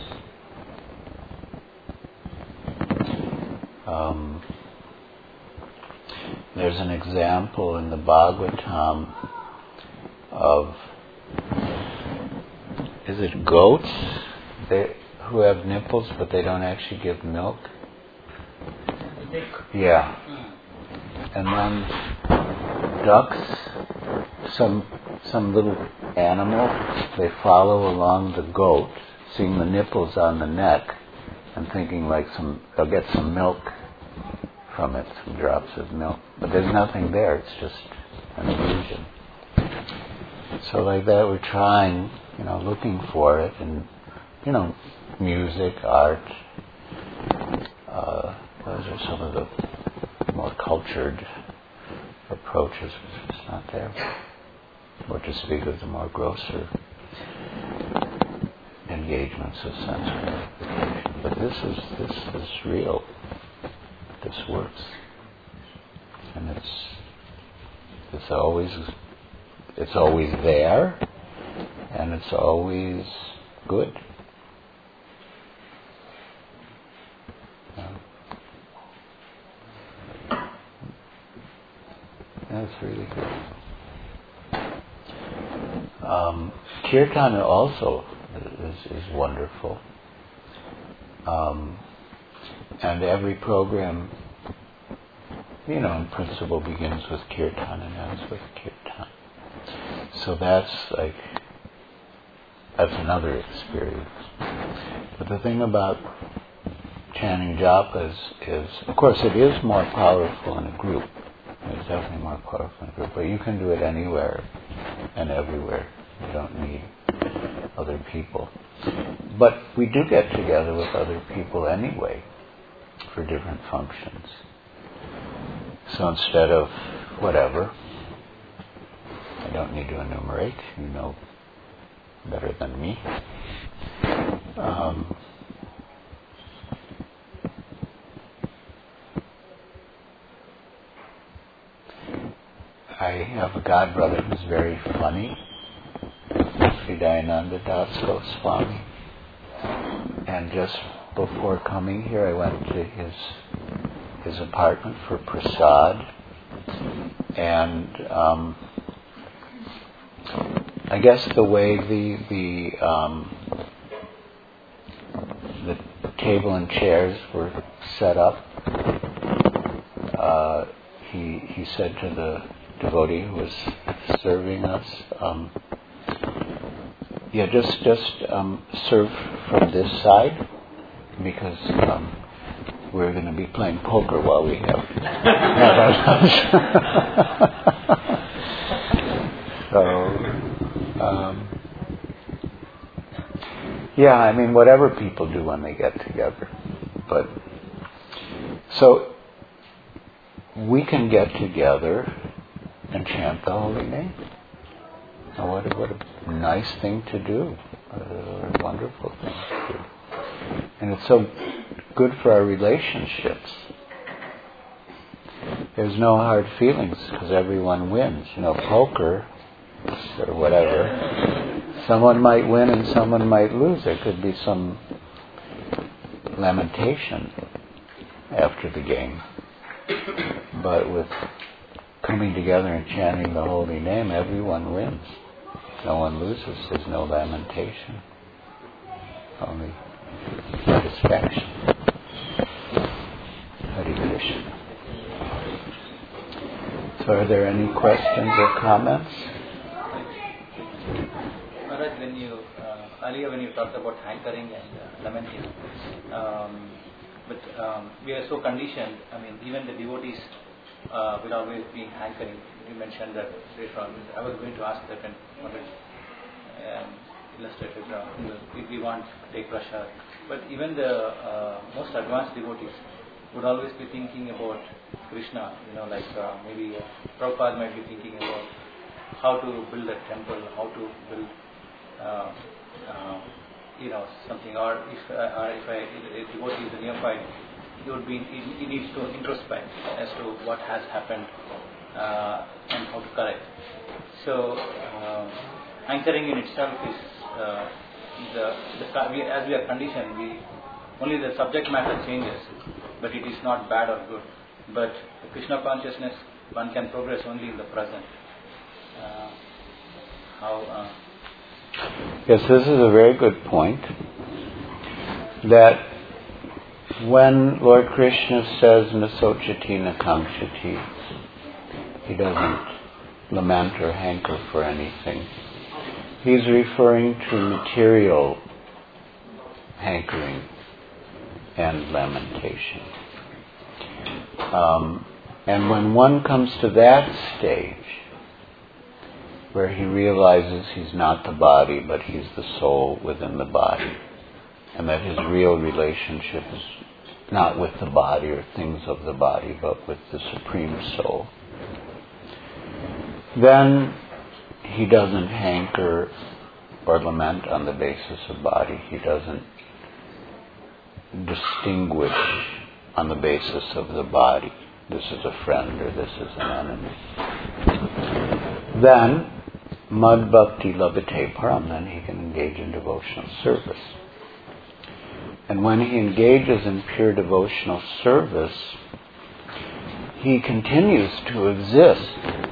There's an example in the Bhagavatam of, is it goats who have nipples but they don't actually give milk? Yeah. And then ducks, some little animal, they follow along the goat, seeing the nipples on the neck, and thinking like they'll get some milk from it, some drops of milk. But there's nothing there, it's just an illusion. So like that we're trying, looking for it in, music, art. Those are some of the more cultured approaches. It's not there. Or to speak of the more grosser engagements of sense gratification. But this is real. This works. And it's always there, and it's always good. That's really good. Kirtan also is wonderful. And every program, in principle begins with kirtan and ends with kirtan. So that's another experience. But the thing about chanting japas is, of course, it is more powerful in a group. It's definitely more powerful in a group. But you can do it anywhere and everywhere. You don't need other people. But we do get together with other people anyway for different functions. So instead of whatever, I don't need to enumerate, you know better than me. I have a godbrother who's very funny, Sri Dayananda Das Goswami. And just before coming here, I went to his apartment for prasad, and I guess the way the table and chairs were set up, he said to the devotee who was serving us, just serve from this side, because we're going to be playing poker while we have our lunch. So, whatever people do when they get together. But so we can get together and chant the holy name. Now, what a nice thing to do. What a wonderful thing to do. And it's so good for our relationships. There's no hard feelings because everyone wins. Poker or whatever. Someone might win and someone might lose. There could be some lamentation after the game. But with coming together and chanting the holy name, everyone wins. No one loses. There's no lamentation. Only satisfaction. Hare Krishna. So are there any questions or comments? Maharaj, earlier when you talked about hankering and lamenting, but we are so conditioned, even the devotees will always be hankering. You mentioned that later on. I was going to ask that, and illustrated. We want to take prasad, but even the most advanced devotees would always be thinking about Krishna. Like maybe Prabhupada might be thinking about how to build a temple, how to build something, or if a devotee is a neophyte, he needs to introspect as to what has happened and how to correct. So anchoring in itself is as we are conditioned, only the subject matter changes, but it is not bad or good. But the Krishna consciousness, one can progress only in the present. Yes, this is a very good point. That when Lord Krishna says Nasochati Nakamshati, he doesn't lament or hanker for anything. He's referring to material hankering and lamentation. And when one comes to that stage, where he realizes he's not the body, but he's the soul within the body, and that his real relationship is not with the body or things of the body, but with the Supreme Soul, then he doesn't hanker or lament on the basis of body. He doesn't distinguish on the basis of the body. This is a friend or this is an enemy. Then, mad bhakti labhate param, then he can engage in devotional service. And when he engages in pure devotional service, he continues to exist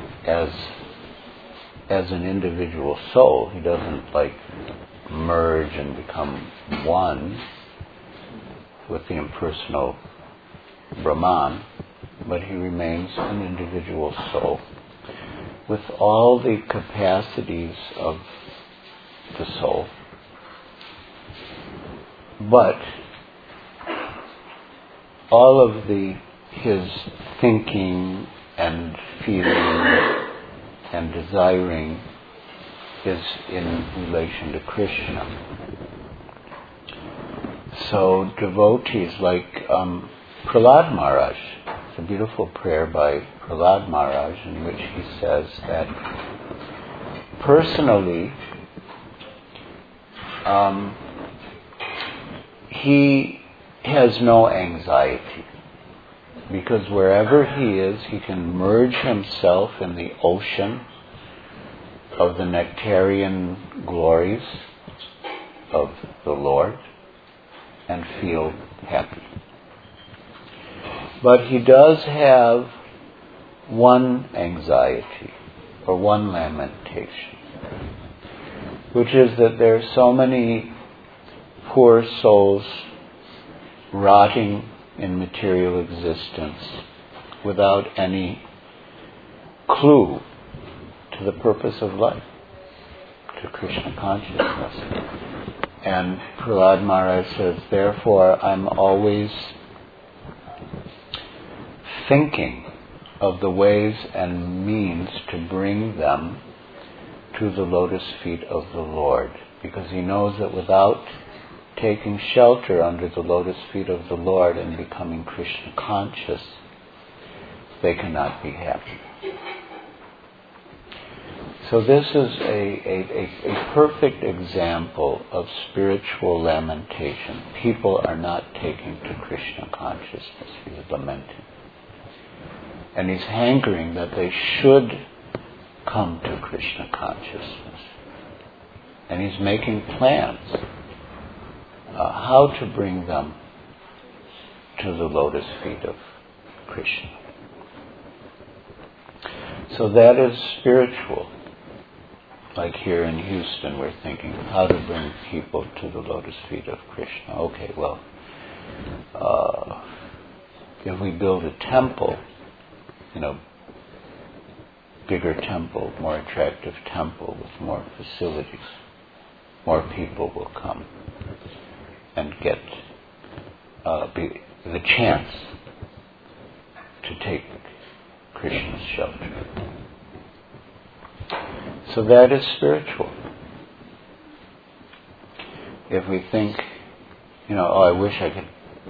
as an individual soul. He doesn't merge and become one with the impersonal Brahman, but he remains an individual soul with all the capacities of the soul, but all of his thinking and feeling and desiring is in relation to Krishna. So devotees like Prahlad Maharaj, it's a beautiful prayer by Prahlad Maharaj in which he says that personally he has no anxiety, because wherever he is, he can merge himself in the ocean of the nectarian glories of the Lord and feel happy. But he does have one anxiety or one lamentation, which is that there are so many poor souls rotting in material existence without any clue to the purpose of life, to Krishna consciousness. And Prahlad Maharaj says, therefore I'm always thinking of the ways and means to bring them to the lotus feet of the Lord, because he knows that without taking shelter under the lotus feet of the Lord and becoming Krishna conscious, they cannot be happy. So this is a perfect example of spiritual lamentation. People are not taking to Krishna consciousness. He's lamenting. And he's hankering that they should come to Krishna consciousness. And he's making plans how to bring them to the lotus feet of Krishna. So that is spiritual. Like here in Houston, we're thinking how to bring people to the lotus feet of Krishna. Okay, well, if we build a temple, bigger temple, more attractive temple with more facilities, more people will come and get the chance to take Krishna's shelter. So that is spiritual. if we think, oh, I wish I could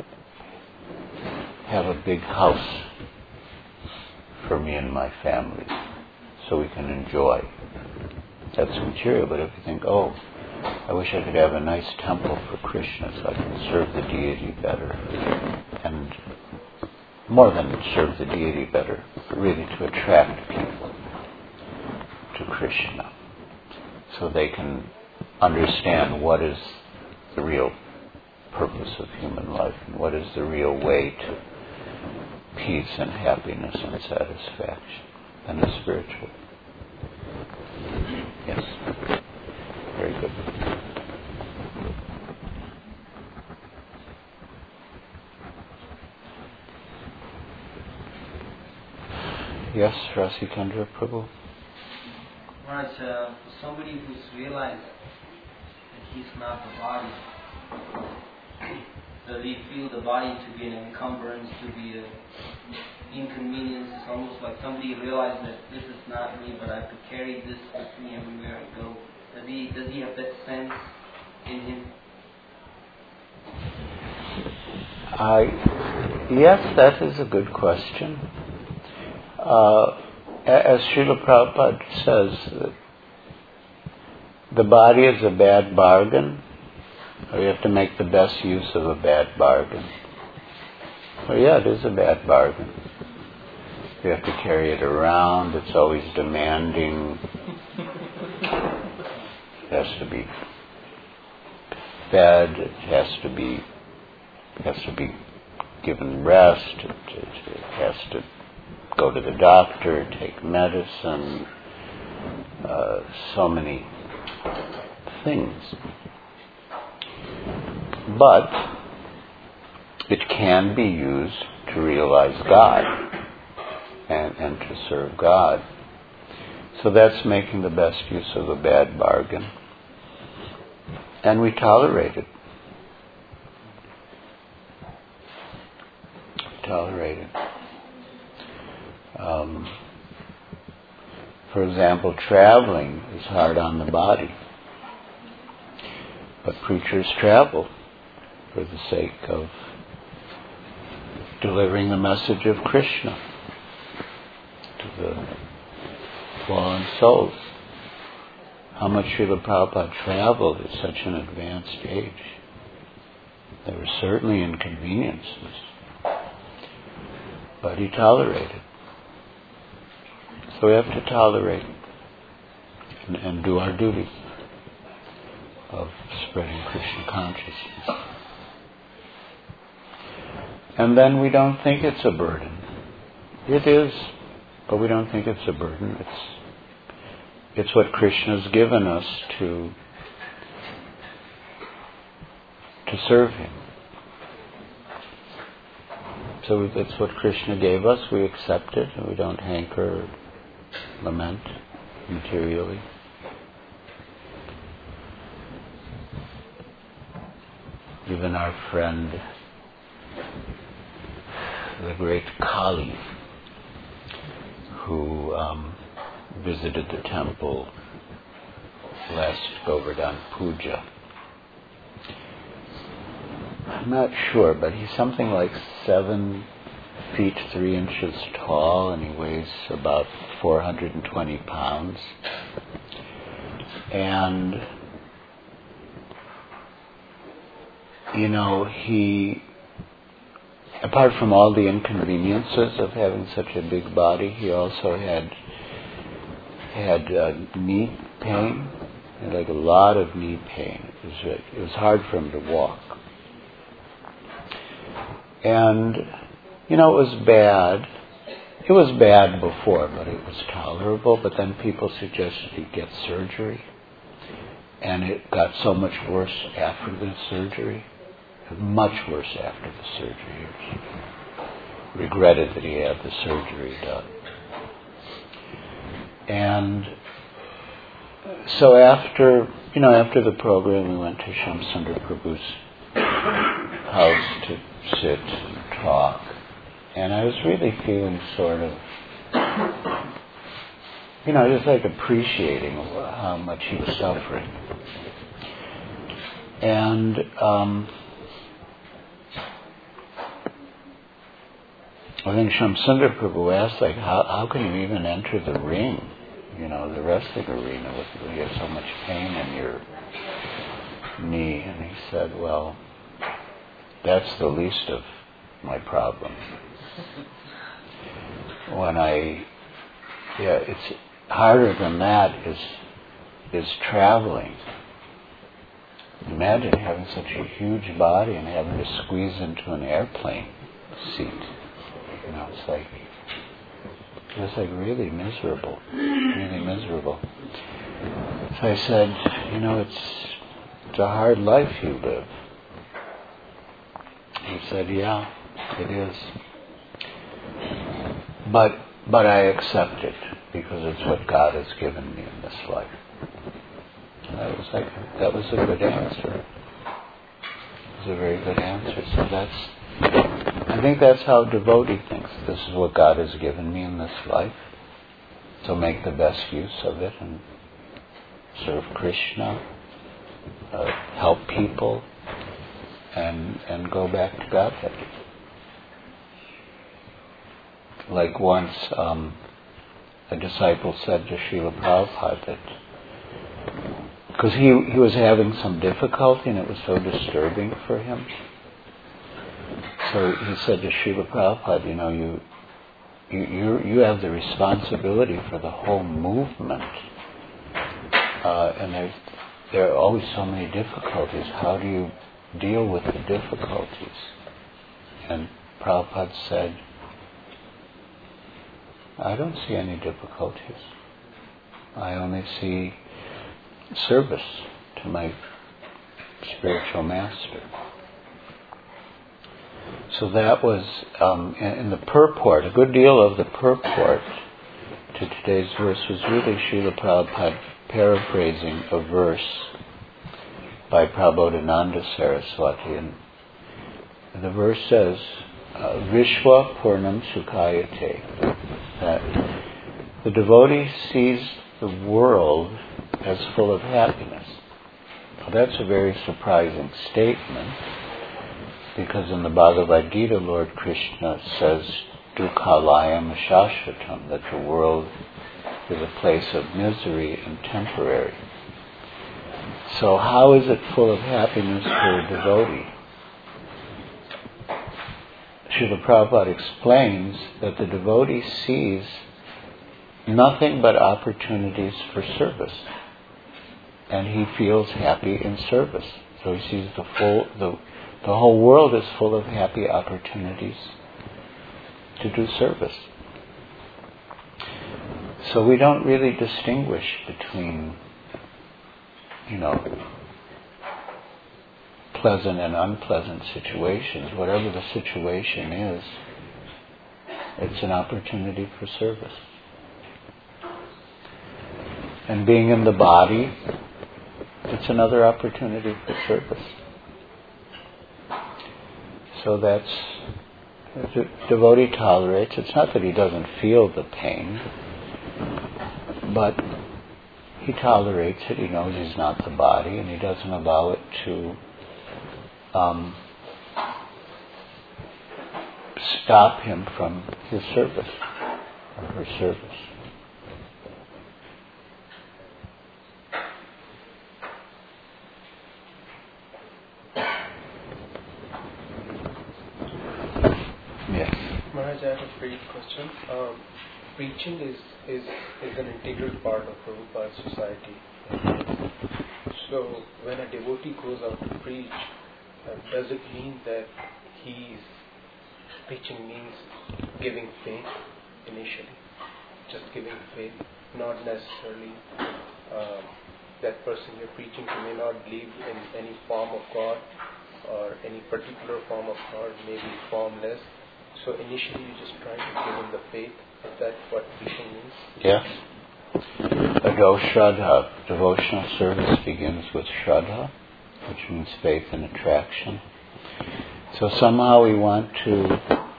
have a big house for me and my family so we can enjoy. That's material. But if you think, oh, I wish I could have a nice temple for Krishna so I can serve the deity better, and more than serve the deity better, but really to attract people to Krishna so they can understand what is the real purpose of human life and what is the real way to peace and happiness and satisfaction and the spiritual. Yes. Very good. Yes, Rasikandra Prabhu. Maharaj, for somebody who's realized that he's not the body, does he feel the body to be an encumbrance, to be an inconvenience? It's almost like somebody realized that this is not me, but I have to carry this with me everywhere I go. Does he have that sense in him? Yes, that is a good question. As Srila Prabhupada says, the body is a bad bargain. We have to make the best use of a bad bargain. Well, yeah, it is a bad bargain. We have to carry it around. It's always demanding. It has to be fed. It has to be given rest. It has to go to the doctor, take medicine. So many things. But it can be used to realize God and to serve God. So that's making the best use of a bad bargain. And we tolerate it. For example, traveling is hard on the body. But preachers travel for the sake of delivering the message of Krishna to the fallen souls. How much Srila Prabhupada traveled at such an advanced age. There were certainly inconveniences, but he tolerated. So we have to tolerate and do our duty of spreading Krishna consciousness. And then we don't think it's a burden. It is, but we don't think it's a burden. It's what Krishna's given us to serve Him. So it's what Krishna gave us. We accept it, and we don't hanker or lament materially. Even our friend, the great Kali, who visited the temple last Govardhan Puja. I'm not sure, but he's something like 7 feet 3 inches tall, and he weighs about 420 pounds. And he, apart from all the inconveniences of having such a big body, he also had knee pain, like a lot of knee pain. It was hard for him to walk. And, it was bad. It was bad before, but it was tolerable. But then people suggested he get surgery. And it got so much worse after the surgery. Much worse after the surgery. He regretted that he had the surgery done. And so after the program, we went to Shamsundar Prabhu's house to sit and talk. And I was really feeling sort of, just like appreciating how much he was suffering. And I think Shamsundar Prabhu asked, like, how can you even enter the ring, the wrestling arena, when you have so much pain in your knee? And he said, well, that's the least of my problems. It's harder than that is traveling. Imagine having such a huge body and having to squeeze into an airplane seat. It's like really miserable, really miserable. So I said, it's a hard life you live. He said, yeah, it is. But I accept it because it's what God has given me in this life. And that was a good answer. It was a very good answer. So I think that's how a devotee thinks. This is what God has given me in this life. So make the best use of it and serve Krishna, help people, and go back to Godhead. Like once a disciple said to Srila Prabhupada that, because he was having some difficulty and it was so disturbing for him. So he said to Srila Prabhupada, you have the responsibility for the whole movement, and there are always so many difficulties. How do you deal with the difficulties? And Prabhupada said, I don't see any difficulties. I only see service to my spiritual master. So that was, in the purport, a good deal of the purport to today's verse was really Srila Prabhupada paraphrasing a verse by Prabodhananda Saraswati. And the verse says, Vishwa Purnam Sukhayate, that the devotee sees the world as full of happiness. Now, that's a very surprising statement, because in the Bhagavad Gita, Lord Krishna says, Dukhalayam Shashvatam, that the world is a place of misery and temporary. So how is it full of happiness for a devotee? Srila Prabhupada explains that the devotee sees nothing but opportunities for service, and he feels happy in service. So he sees the whole world is full of happy opportunities to do service. So we don't really distinguish between, pleasant and unpleasant situations. Whatever the situation is, it's an opportunity for service. And being in the body, it's another opportunity for service. So the devotee tolerates. It's not that he doesn't feel the pain, but he tolerates it. He knows he's not the body, and he doesn't allow it to stop him from his service or her service. Yes. Maharaj, I have a brief question. Preaching is an integral part of Prabhupada's society. So when a devotee goes out to preach, does it mean that preaching means giving faith initially? Just giving faith, not necessarily that person you're preaching to may not believe in any form of God or any particular form of God, maybe formless. So initially you're just trying to give him the faith. Is that what preaching means? Yes. Shraddha. Devotional service begins with Shraddha, which means faith and attraction. So somehow we want to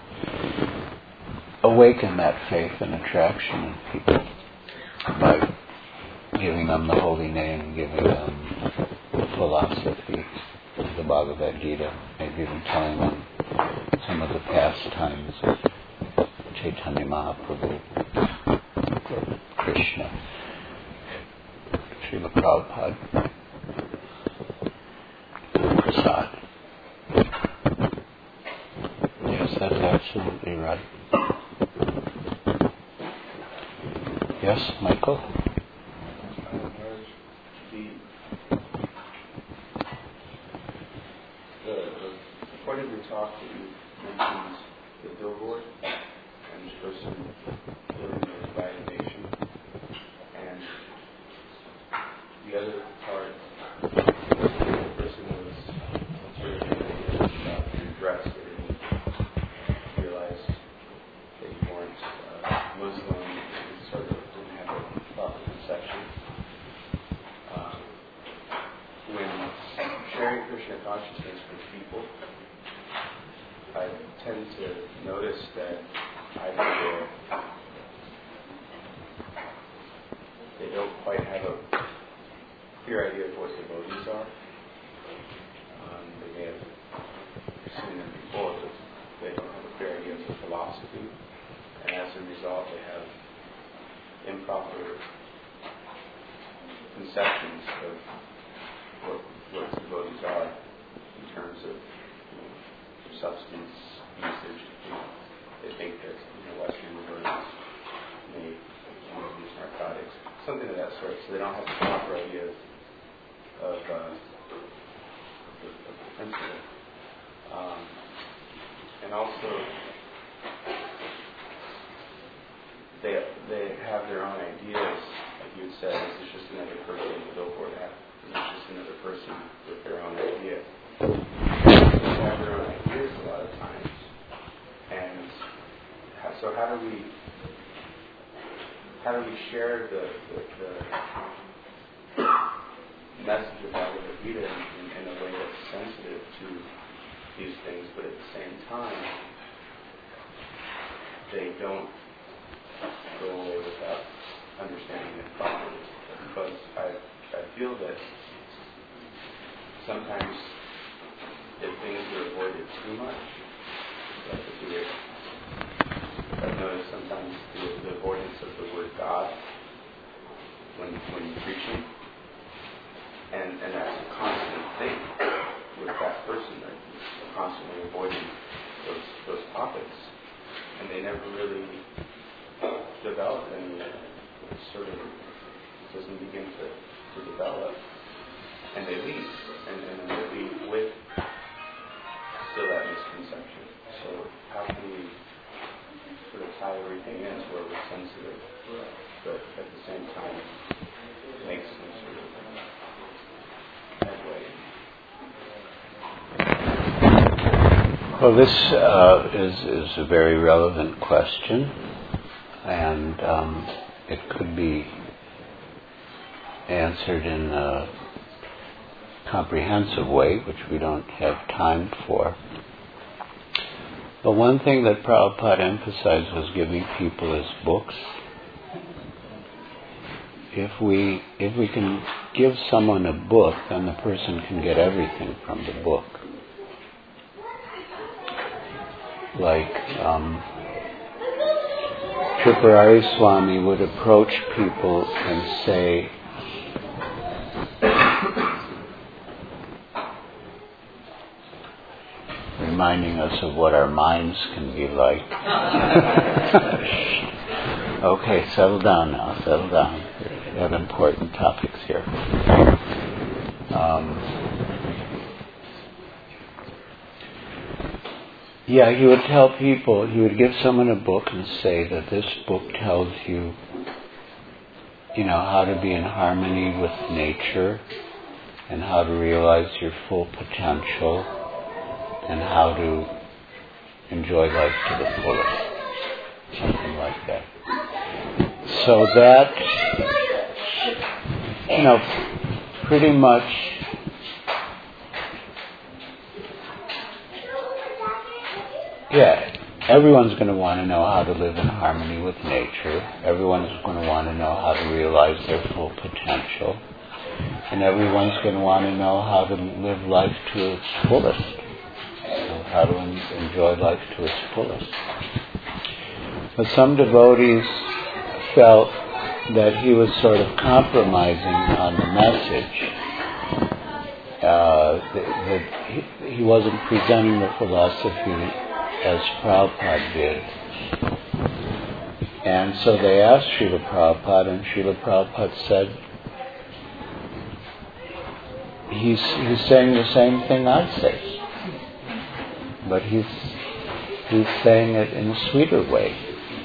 awaken that faith and attraction in people by giving them the holy name, giving them the philosophy of the Bhagavad Gita, maybe even telling them some of the pastimes of Chaitanya Mahaprabhu, or Krishna, Srila Prabhupada, Prasad. Yes, that's absolutely right. Yes, Michael? The part of your talk that you mentioned the billboard and this person living there by nation, and the other part, the person was sort of about your dress, that he realized that you weren't Muslim, and sort of didn't have a proper conception. When sharing Krishna consciousness with people, I tend to notice that either they don't quite have a clear idea of what devotees are. They may have seen them before, but they don't have a clear idea of the philosophy, and as a result, they have improper conceptions of what devotees are in terms of substance usage. They think that Western devotees may use narcotics, something of that sort. So they don't have the proper idea of the principle. And also, they have their own ideas. Like you had said, this is just another person in the billboard app. This is just another person with their own idea. They have their own ideas a lot of times. And so how do we share the message of Bhagavad Gita in a way that's sensitive to these things, but at the same time, they don't go away without understanding it properly? Because I feel that sometimes if things are avoided too much, like I've noticed sometimes the avoidance of the word God when you're preaching, and that's a constant thing with that person. They're constantly avoiding those topics, and they never really develop, and it sort of doesn't begin to develop, and they leave, and then they leave with still that misconception. So how can we sort of tie everything in to where we're sensitive, but at the same time make some sort of headway? Well, this is a very relevant question, and it could be answered in a comprehensive way, which we don't have time for. But one thing that Prabhupada emphasized was giving people his books. If we can give someone a book, then the person can get everything from the book. Like Tripurari Swami would approach people and say, reminding us of what our minds can be like. Okay, settle down now, settle down. We have important topics here. He would tell people, he would give someone a book and say that this book tells you, how to be in harmony with nature and how to realize your full potential and how to enjoy life to the fullest. Something like that. So that, pretty much everyone's going to want to know how to live in harmony with nature. Everyone's going to want to know how to realize their full potential. And everyone's going to want to know how to live life to its fullest, how to enjoy life to its fullest. But some devotees felt that he was sort of compromising on the message. That he wasn't presenting the philosophy as Prabhupada did. And so they asked Srila Prabhupada, and Srila Prabhupada said, he's saying the same thing I say, but he's saying it in a sweeter way.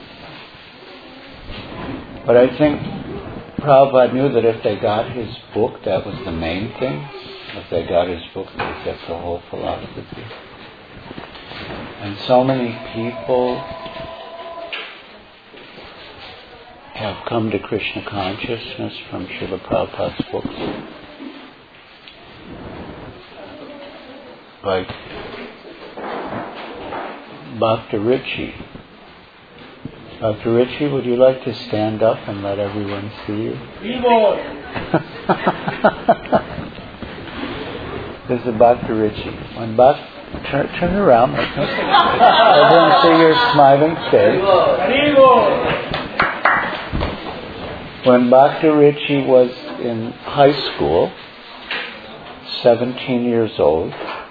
But I think Prabhupada knew that if they got his book, that was the main thing. If they got his book, they would get the whole philosophy. And so many people have come to Krishna consciousness from Srila Prabhupada's books. Like Bhakta Rishi. Dr. Ritchie, would you like to stand up and let everyone see you? This is Dr. Ritchie. When turn around, let everyone see your smiling face. When Dr. Ritchie was in high school, 17 years old,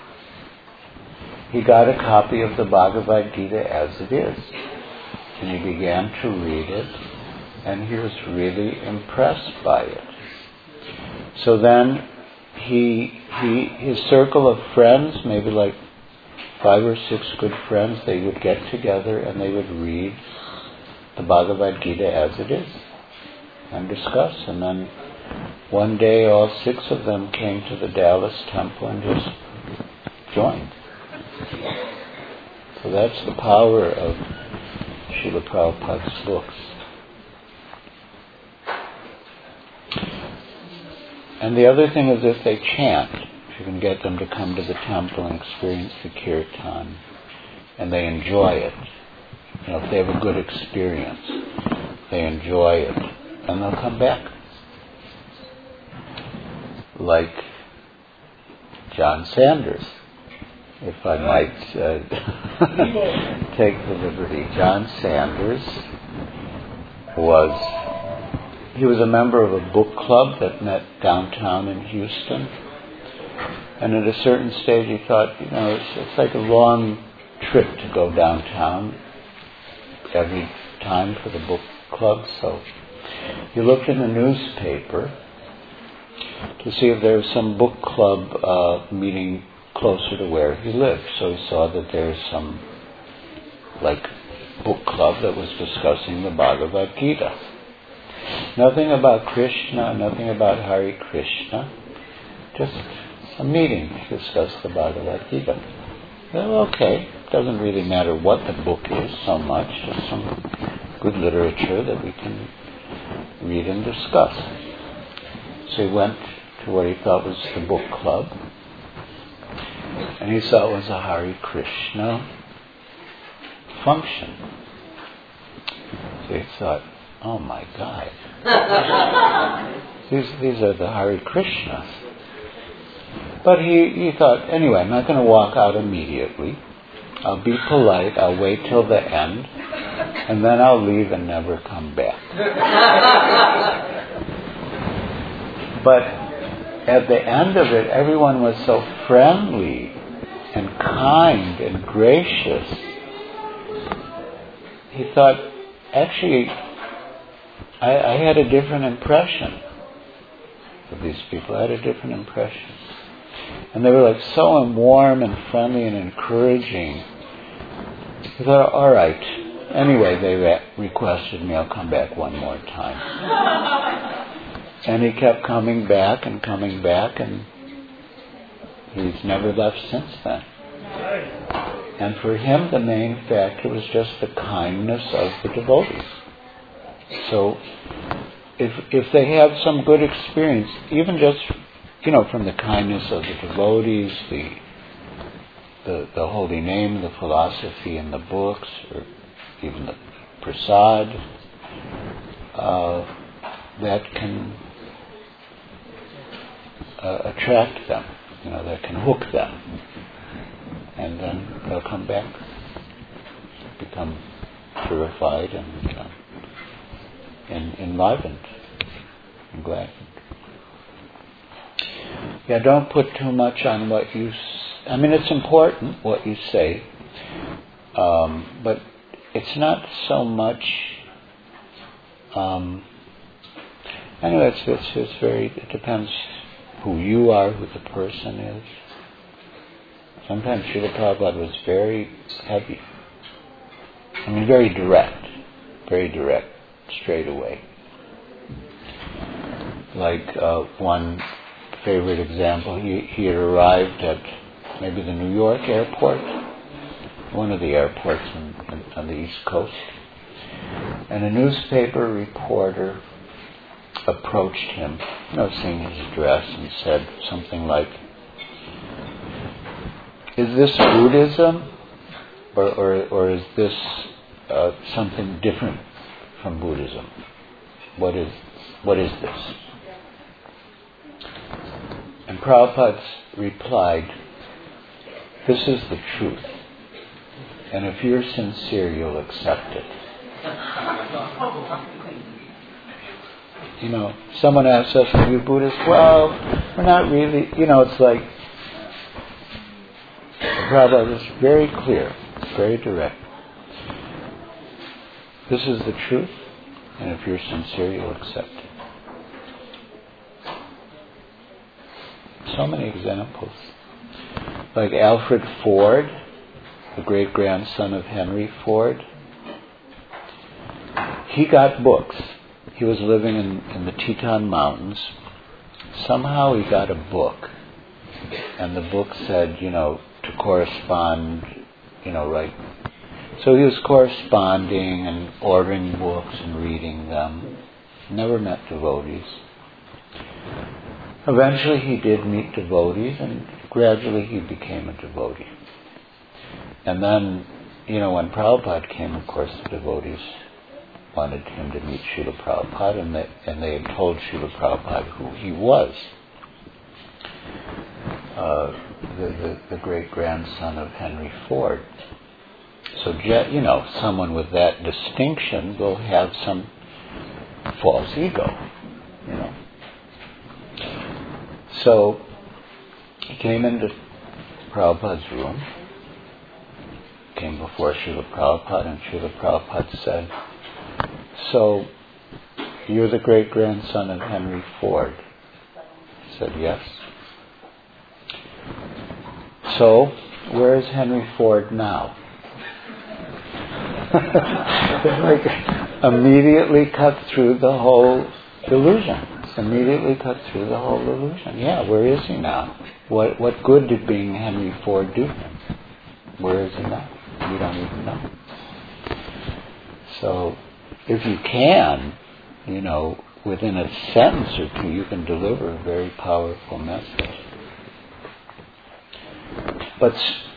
he got a copy of the Bhagavad Gita as it is. And he began to read it, and he was really impressed by it. So then his circle of friends, maybe like 5 or 6 good friends, they would get together and they would read the Bhagavad Gita as it is and discuss. And then one day all 6 of them came to the Dallas temple and just joined. So that's the power of Srila Prabhupada's books. And the other thing is if they chant, if you can get them to come to the temple and experience the kirtan, and they enjoy it, if they have a good experience, they enjoy it, and they'll come back. Like John Sanders, if I might take the liberty. John Sanders was a member of a book club that met downtown in Houston. And at a certain stage he thought, it's like a long trip to go downtown every time for the book club. So he looked in the newspaper to see if there was some book club meeting closer to where he lived. So he saw that there's some book club that was discussing the Bhagavad Gita. Nothing about Krishna, nothing about Hare Krishna, just a meeting to discuss the Bhagavad Gita. Well, okay, doesn't really matter what the book is so much, just some good literature that we can read and discuss. So he went to what he thought was the book club, and he saw it was a Hare Krishna function. So he thought, oh my God, these are the Hare Krishnas. But he thought, anyway, I'm not going to walk out immediately. I'll be polite, I'll wait till the end, and then I'll leave and never come back. But at the end of it, everyone was so friendly and kind and gracious. He thought, actually, I had a different impression of these people. I had a different impression. And they were so warm and friendly and encouraging. He thought, all right. Anyway, they requested me, I'll come back one more time. And he kept coming back, and he's never left since then. And for him, the main factor was just the kindness of the devotees. So, if they have some good experience, even just from the kindness of the devotees, the holy name, the philosophy in the books, or even the prasad, that can attract them, that can hook them. And then they'll come back, become purified and enlivened and gladdened. Yeah, don't put too much on what you... it's important what you say, but it's not so much... anyway, it's very... It depends who you are, who the person is. Sometimes Srila Prabhupada was very heavy. Very direct, straight away. Like one favorite example, he had arrived at maybe the New York airport, one of the airports on the East Coast, and a newspaper reporter approached him, seeing his dress, and said something like, "Is this Buddhism, or is this something different from Buddhism? What is this?" And Prabhupada replied, "This is the truth, and if you're sincere, you'll accept it." Someone asks us, "Are you Buddhist?" Well, we're not really. It's like Prabhupada is very clear, very direct. This is the truth, and if you're sincere, you'll accept it. So many examples. Like Alfred Ford, the great-grandson of Henry Ford. He got books. He was living in the Teton Mountains. Somehow he got a book. And the book said, to correspond, right. So he was corresponding and ordering books and reading them. Never met devotees. Eventually he did meet devotees, and gradually he became a devotee. And then, when Prabhupada came, of course, the devotees wanted him to meet Srila Prabhupada, and they had told Srila Prabhupada who he was. The great-grandson of Henry Ford. So, someone with that distinction will have some false ego, So, he came into Prabhupada's room, came before Srila Prabhupada, and Srila Prabhupada said, "So, you're the great-grandson of Henry Ford?" He said, "Yes." "So, where is Henry Ford now?" Like, immediately cut through the whole delusion. Yeah, where is he now? What good did being Henry Ford do him? Where is he now? We don't even know. So, if you can, within a sentence or two, you can deliver a very powerful message. But,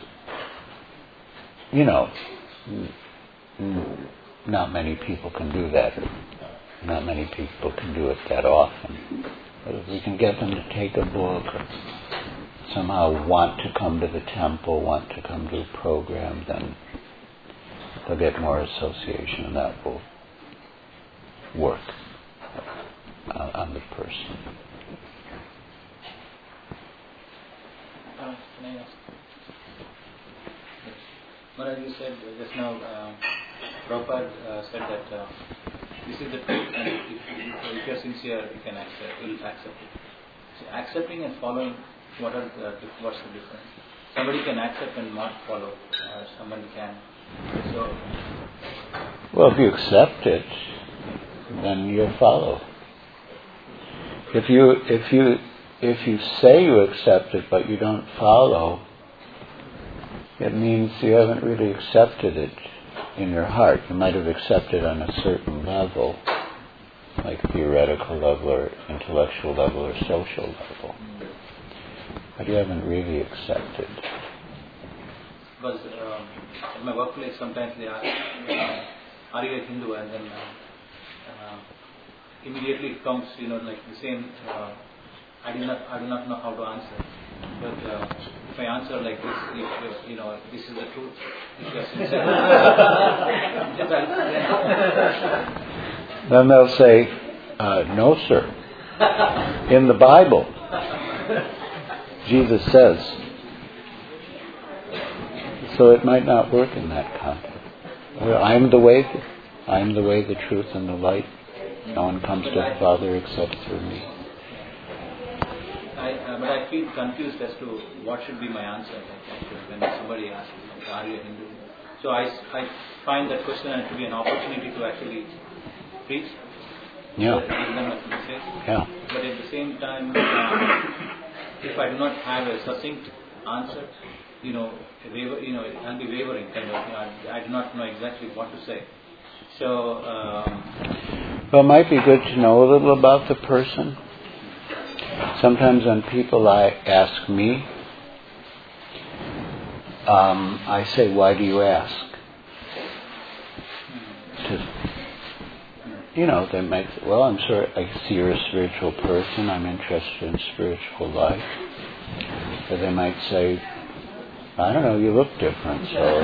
not many people can do that. Not many people can do it that often. But if we can get them to take a book, or somehow want to come to the temple, want to come to a program, then they'll get more association, and that will work on the person. Can I ask? Maharaj, you said just now, Prabhupada said that this is the truth, and if you're sincere, you'll accept it. So accepting and following, what's the difference? Somebody can accept and not follow, someone can. So, well, if you accept it, then you'll follow. If you say you accept it but you don't follow, it means you haven't really accepted it in your heart. You might have accepted on a certain level, like theoretical level or intellectual level or social level. But you haven't really accepted. Because at my workplace, sometimes they ask, "Are you a Hindu?" And then immediately it comes, like the same I do not know how to answer. But if I answer like this, if this is the truth, if you are sincere, then they'll say, no, sir. In the Bible, Jesus says. So it might not work in that context. I am the way, the truth, and the light. No one comes to the Father except through me. But I feel confused as to what should be my answer. When somebody asks me, are you a Hindu? So I find that question to be an opportunity to actually preach. Yeah. Give them a message. Yeah. But at the same time, if I do not have a succinct answer, I'll be wavering kind of. I do not know exactly what to say. So. Well, it might be good to know a little about the person. Sometimes when people ask me, I say, why do you ask? They might say, well, I see you're a spiritual person, I'm interested in spiritual life. Or they might say, I don't know, you look different, so...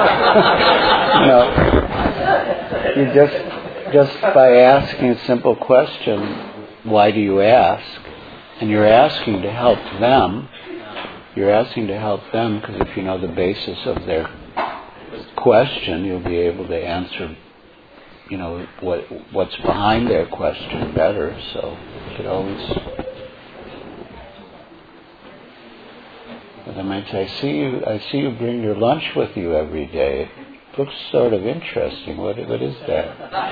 you just by asking a simple question, why do you ask? And you're asking to help them. You're asking to help them because if you know the basis of their question, you'll be able to answer, what's behind their question better. So you could always. But they might say, I see you bring your lunch with you every day. It looks sort of interesting. What is that?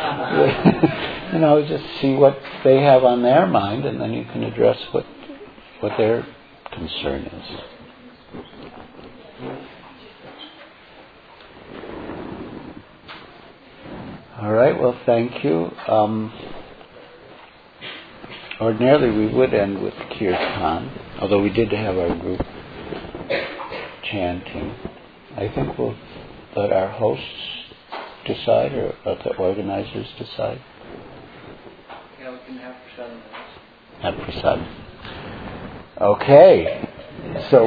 Just see what they have on their mind, and then you can address what their concern is. All right. Well, thank you. Ordinarily, we would end with kirtan, although we did have our group chanting. I think we'll let our hosts decide, or let the organizers decide. Yeah, we can have prasadam. Have prasadam. Okay, so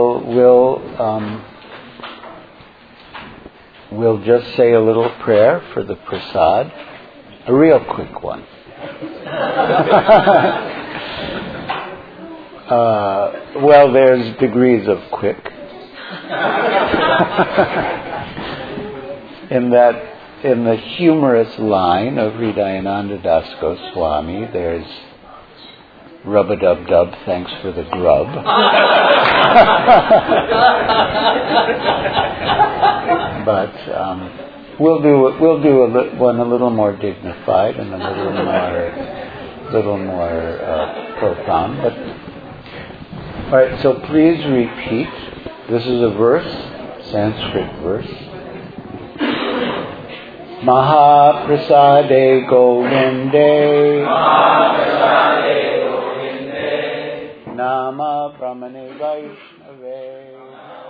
we'll just say a little prayer for the prasad, a real quick one. Well, there's degrees of quick. In the humorous line of Hridayananda Das Goswami, there's rub-a-dub-dub, thanks for the grub. But we'll do one a little more dignified and a little more profound. But all right, so please repeat. This is a verse, Sanskrit verse. Mahaprasade Govinde Nama Brahmane Vaishnave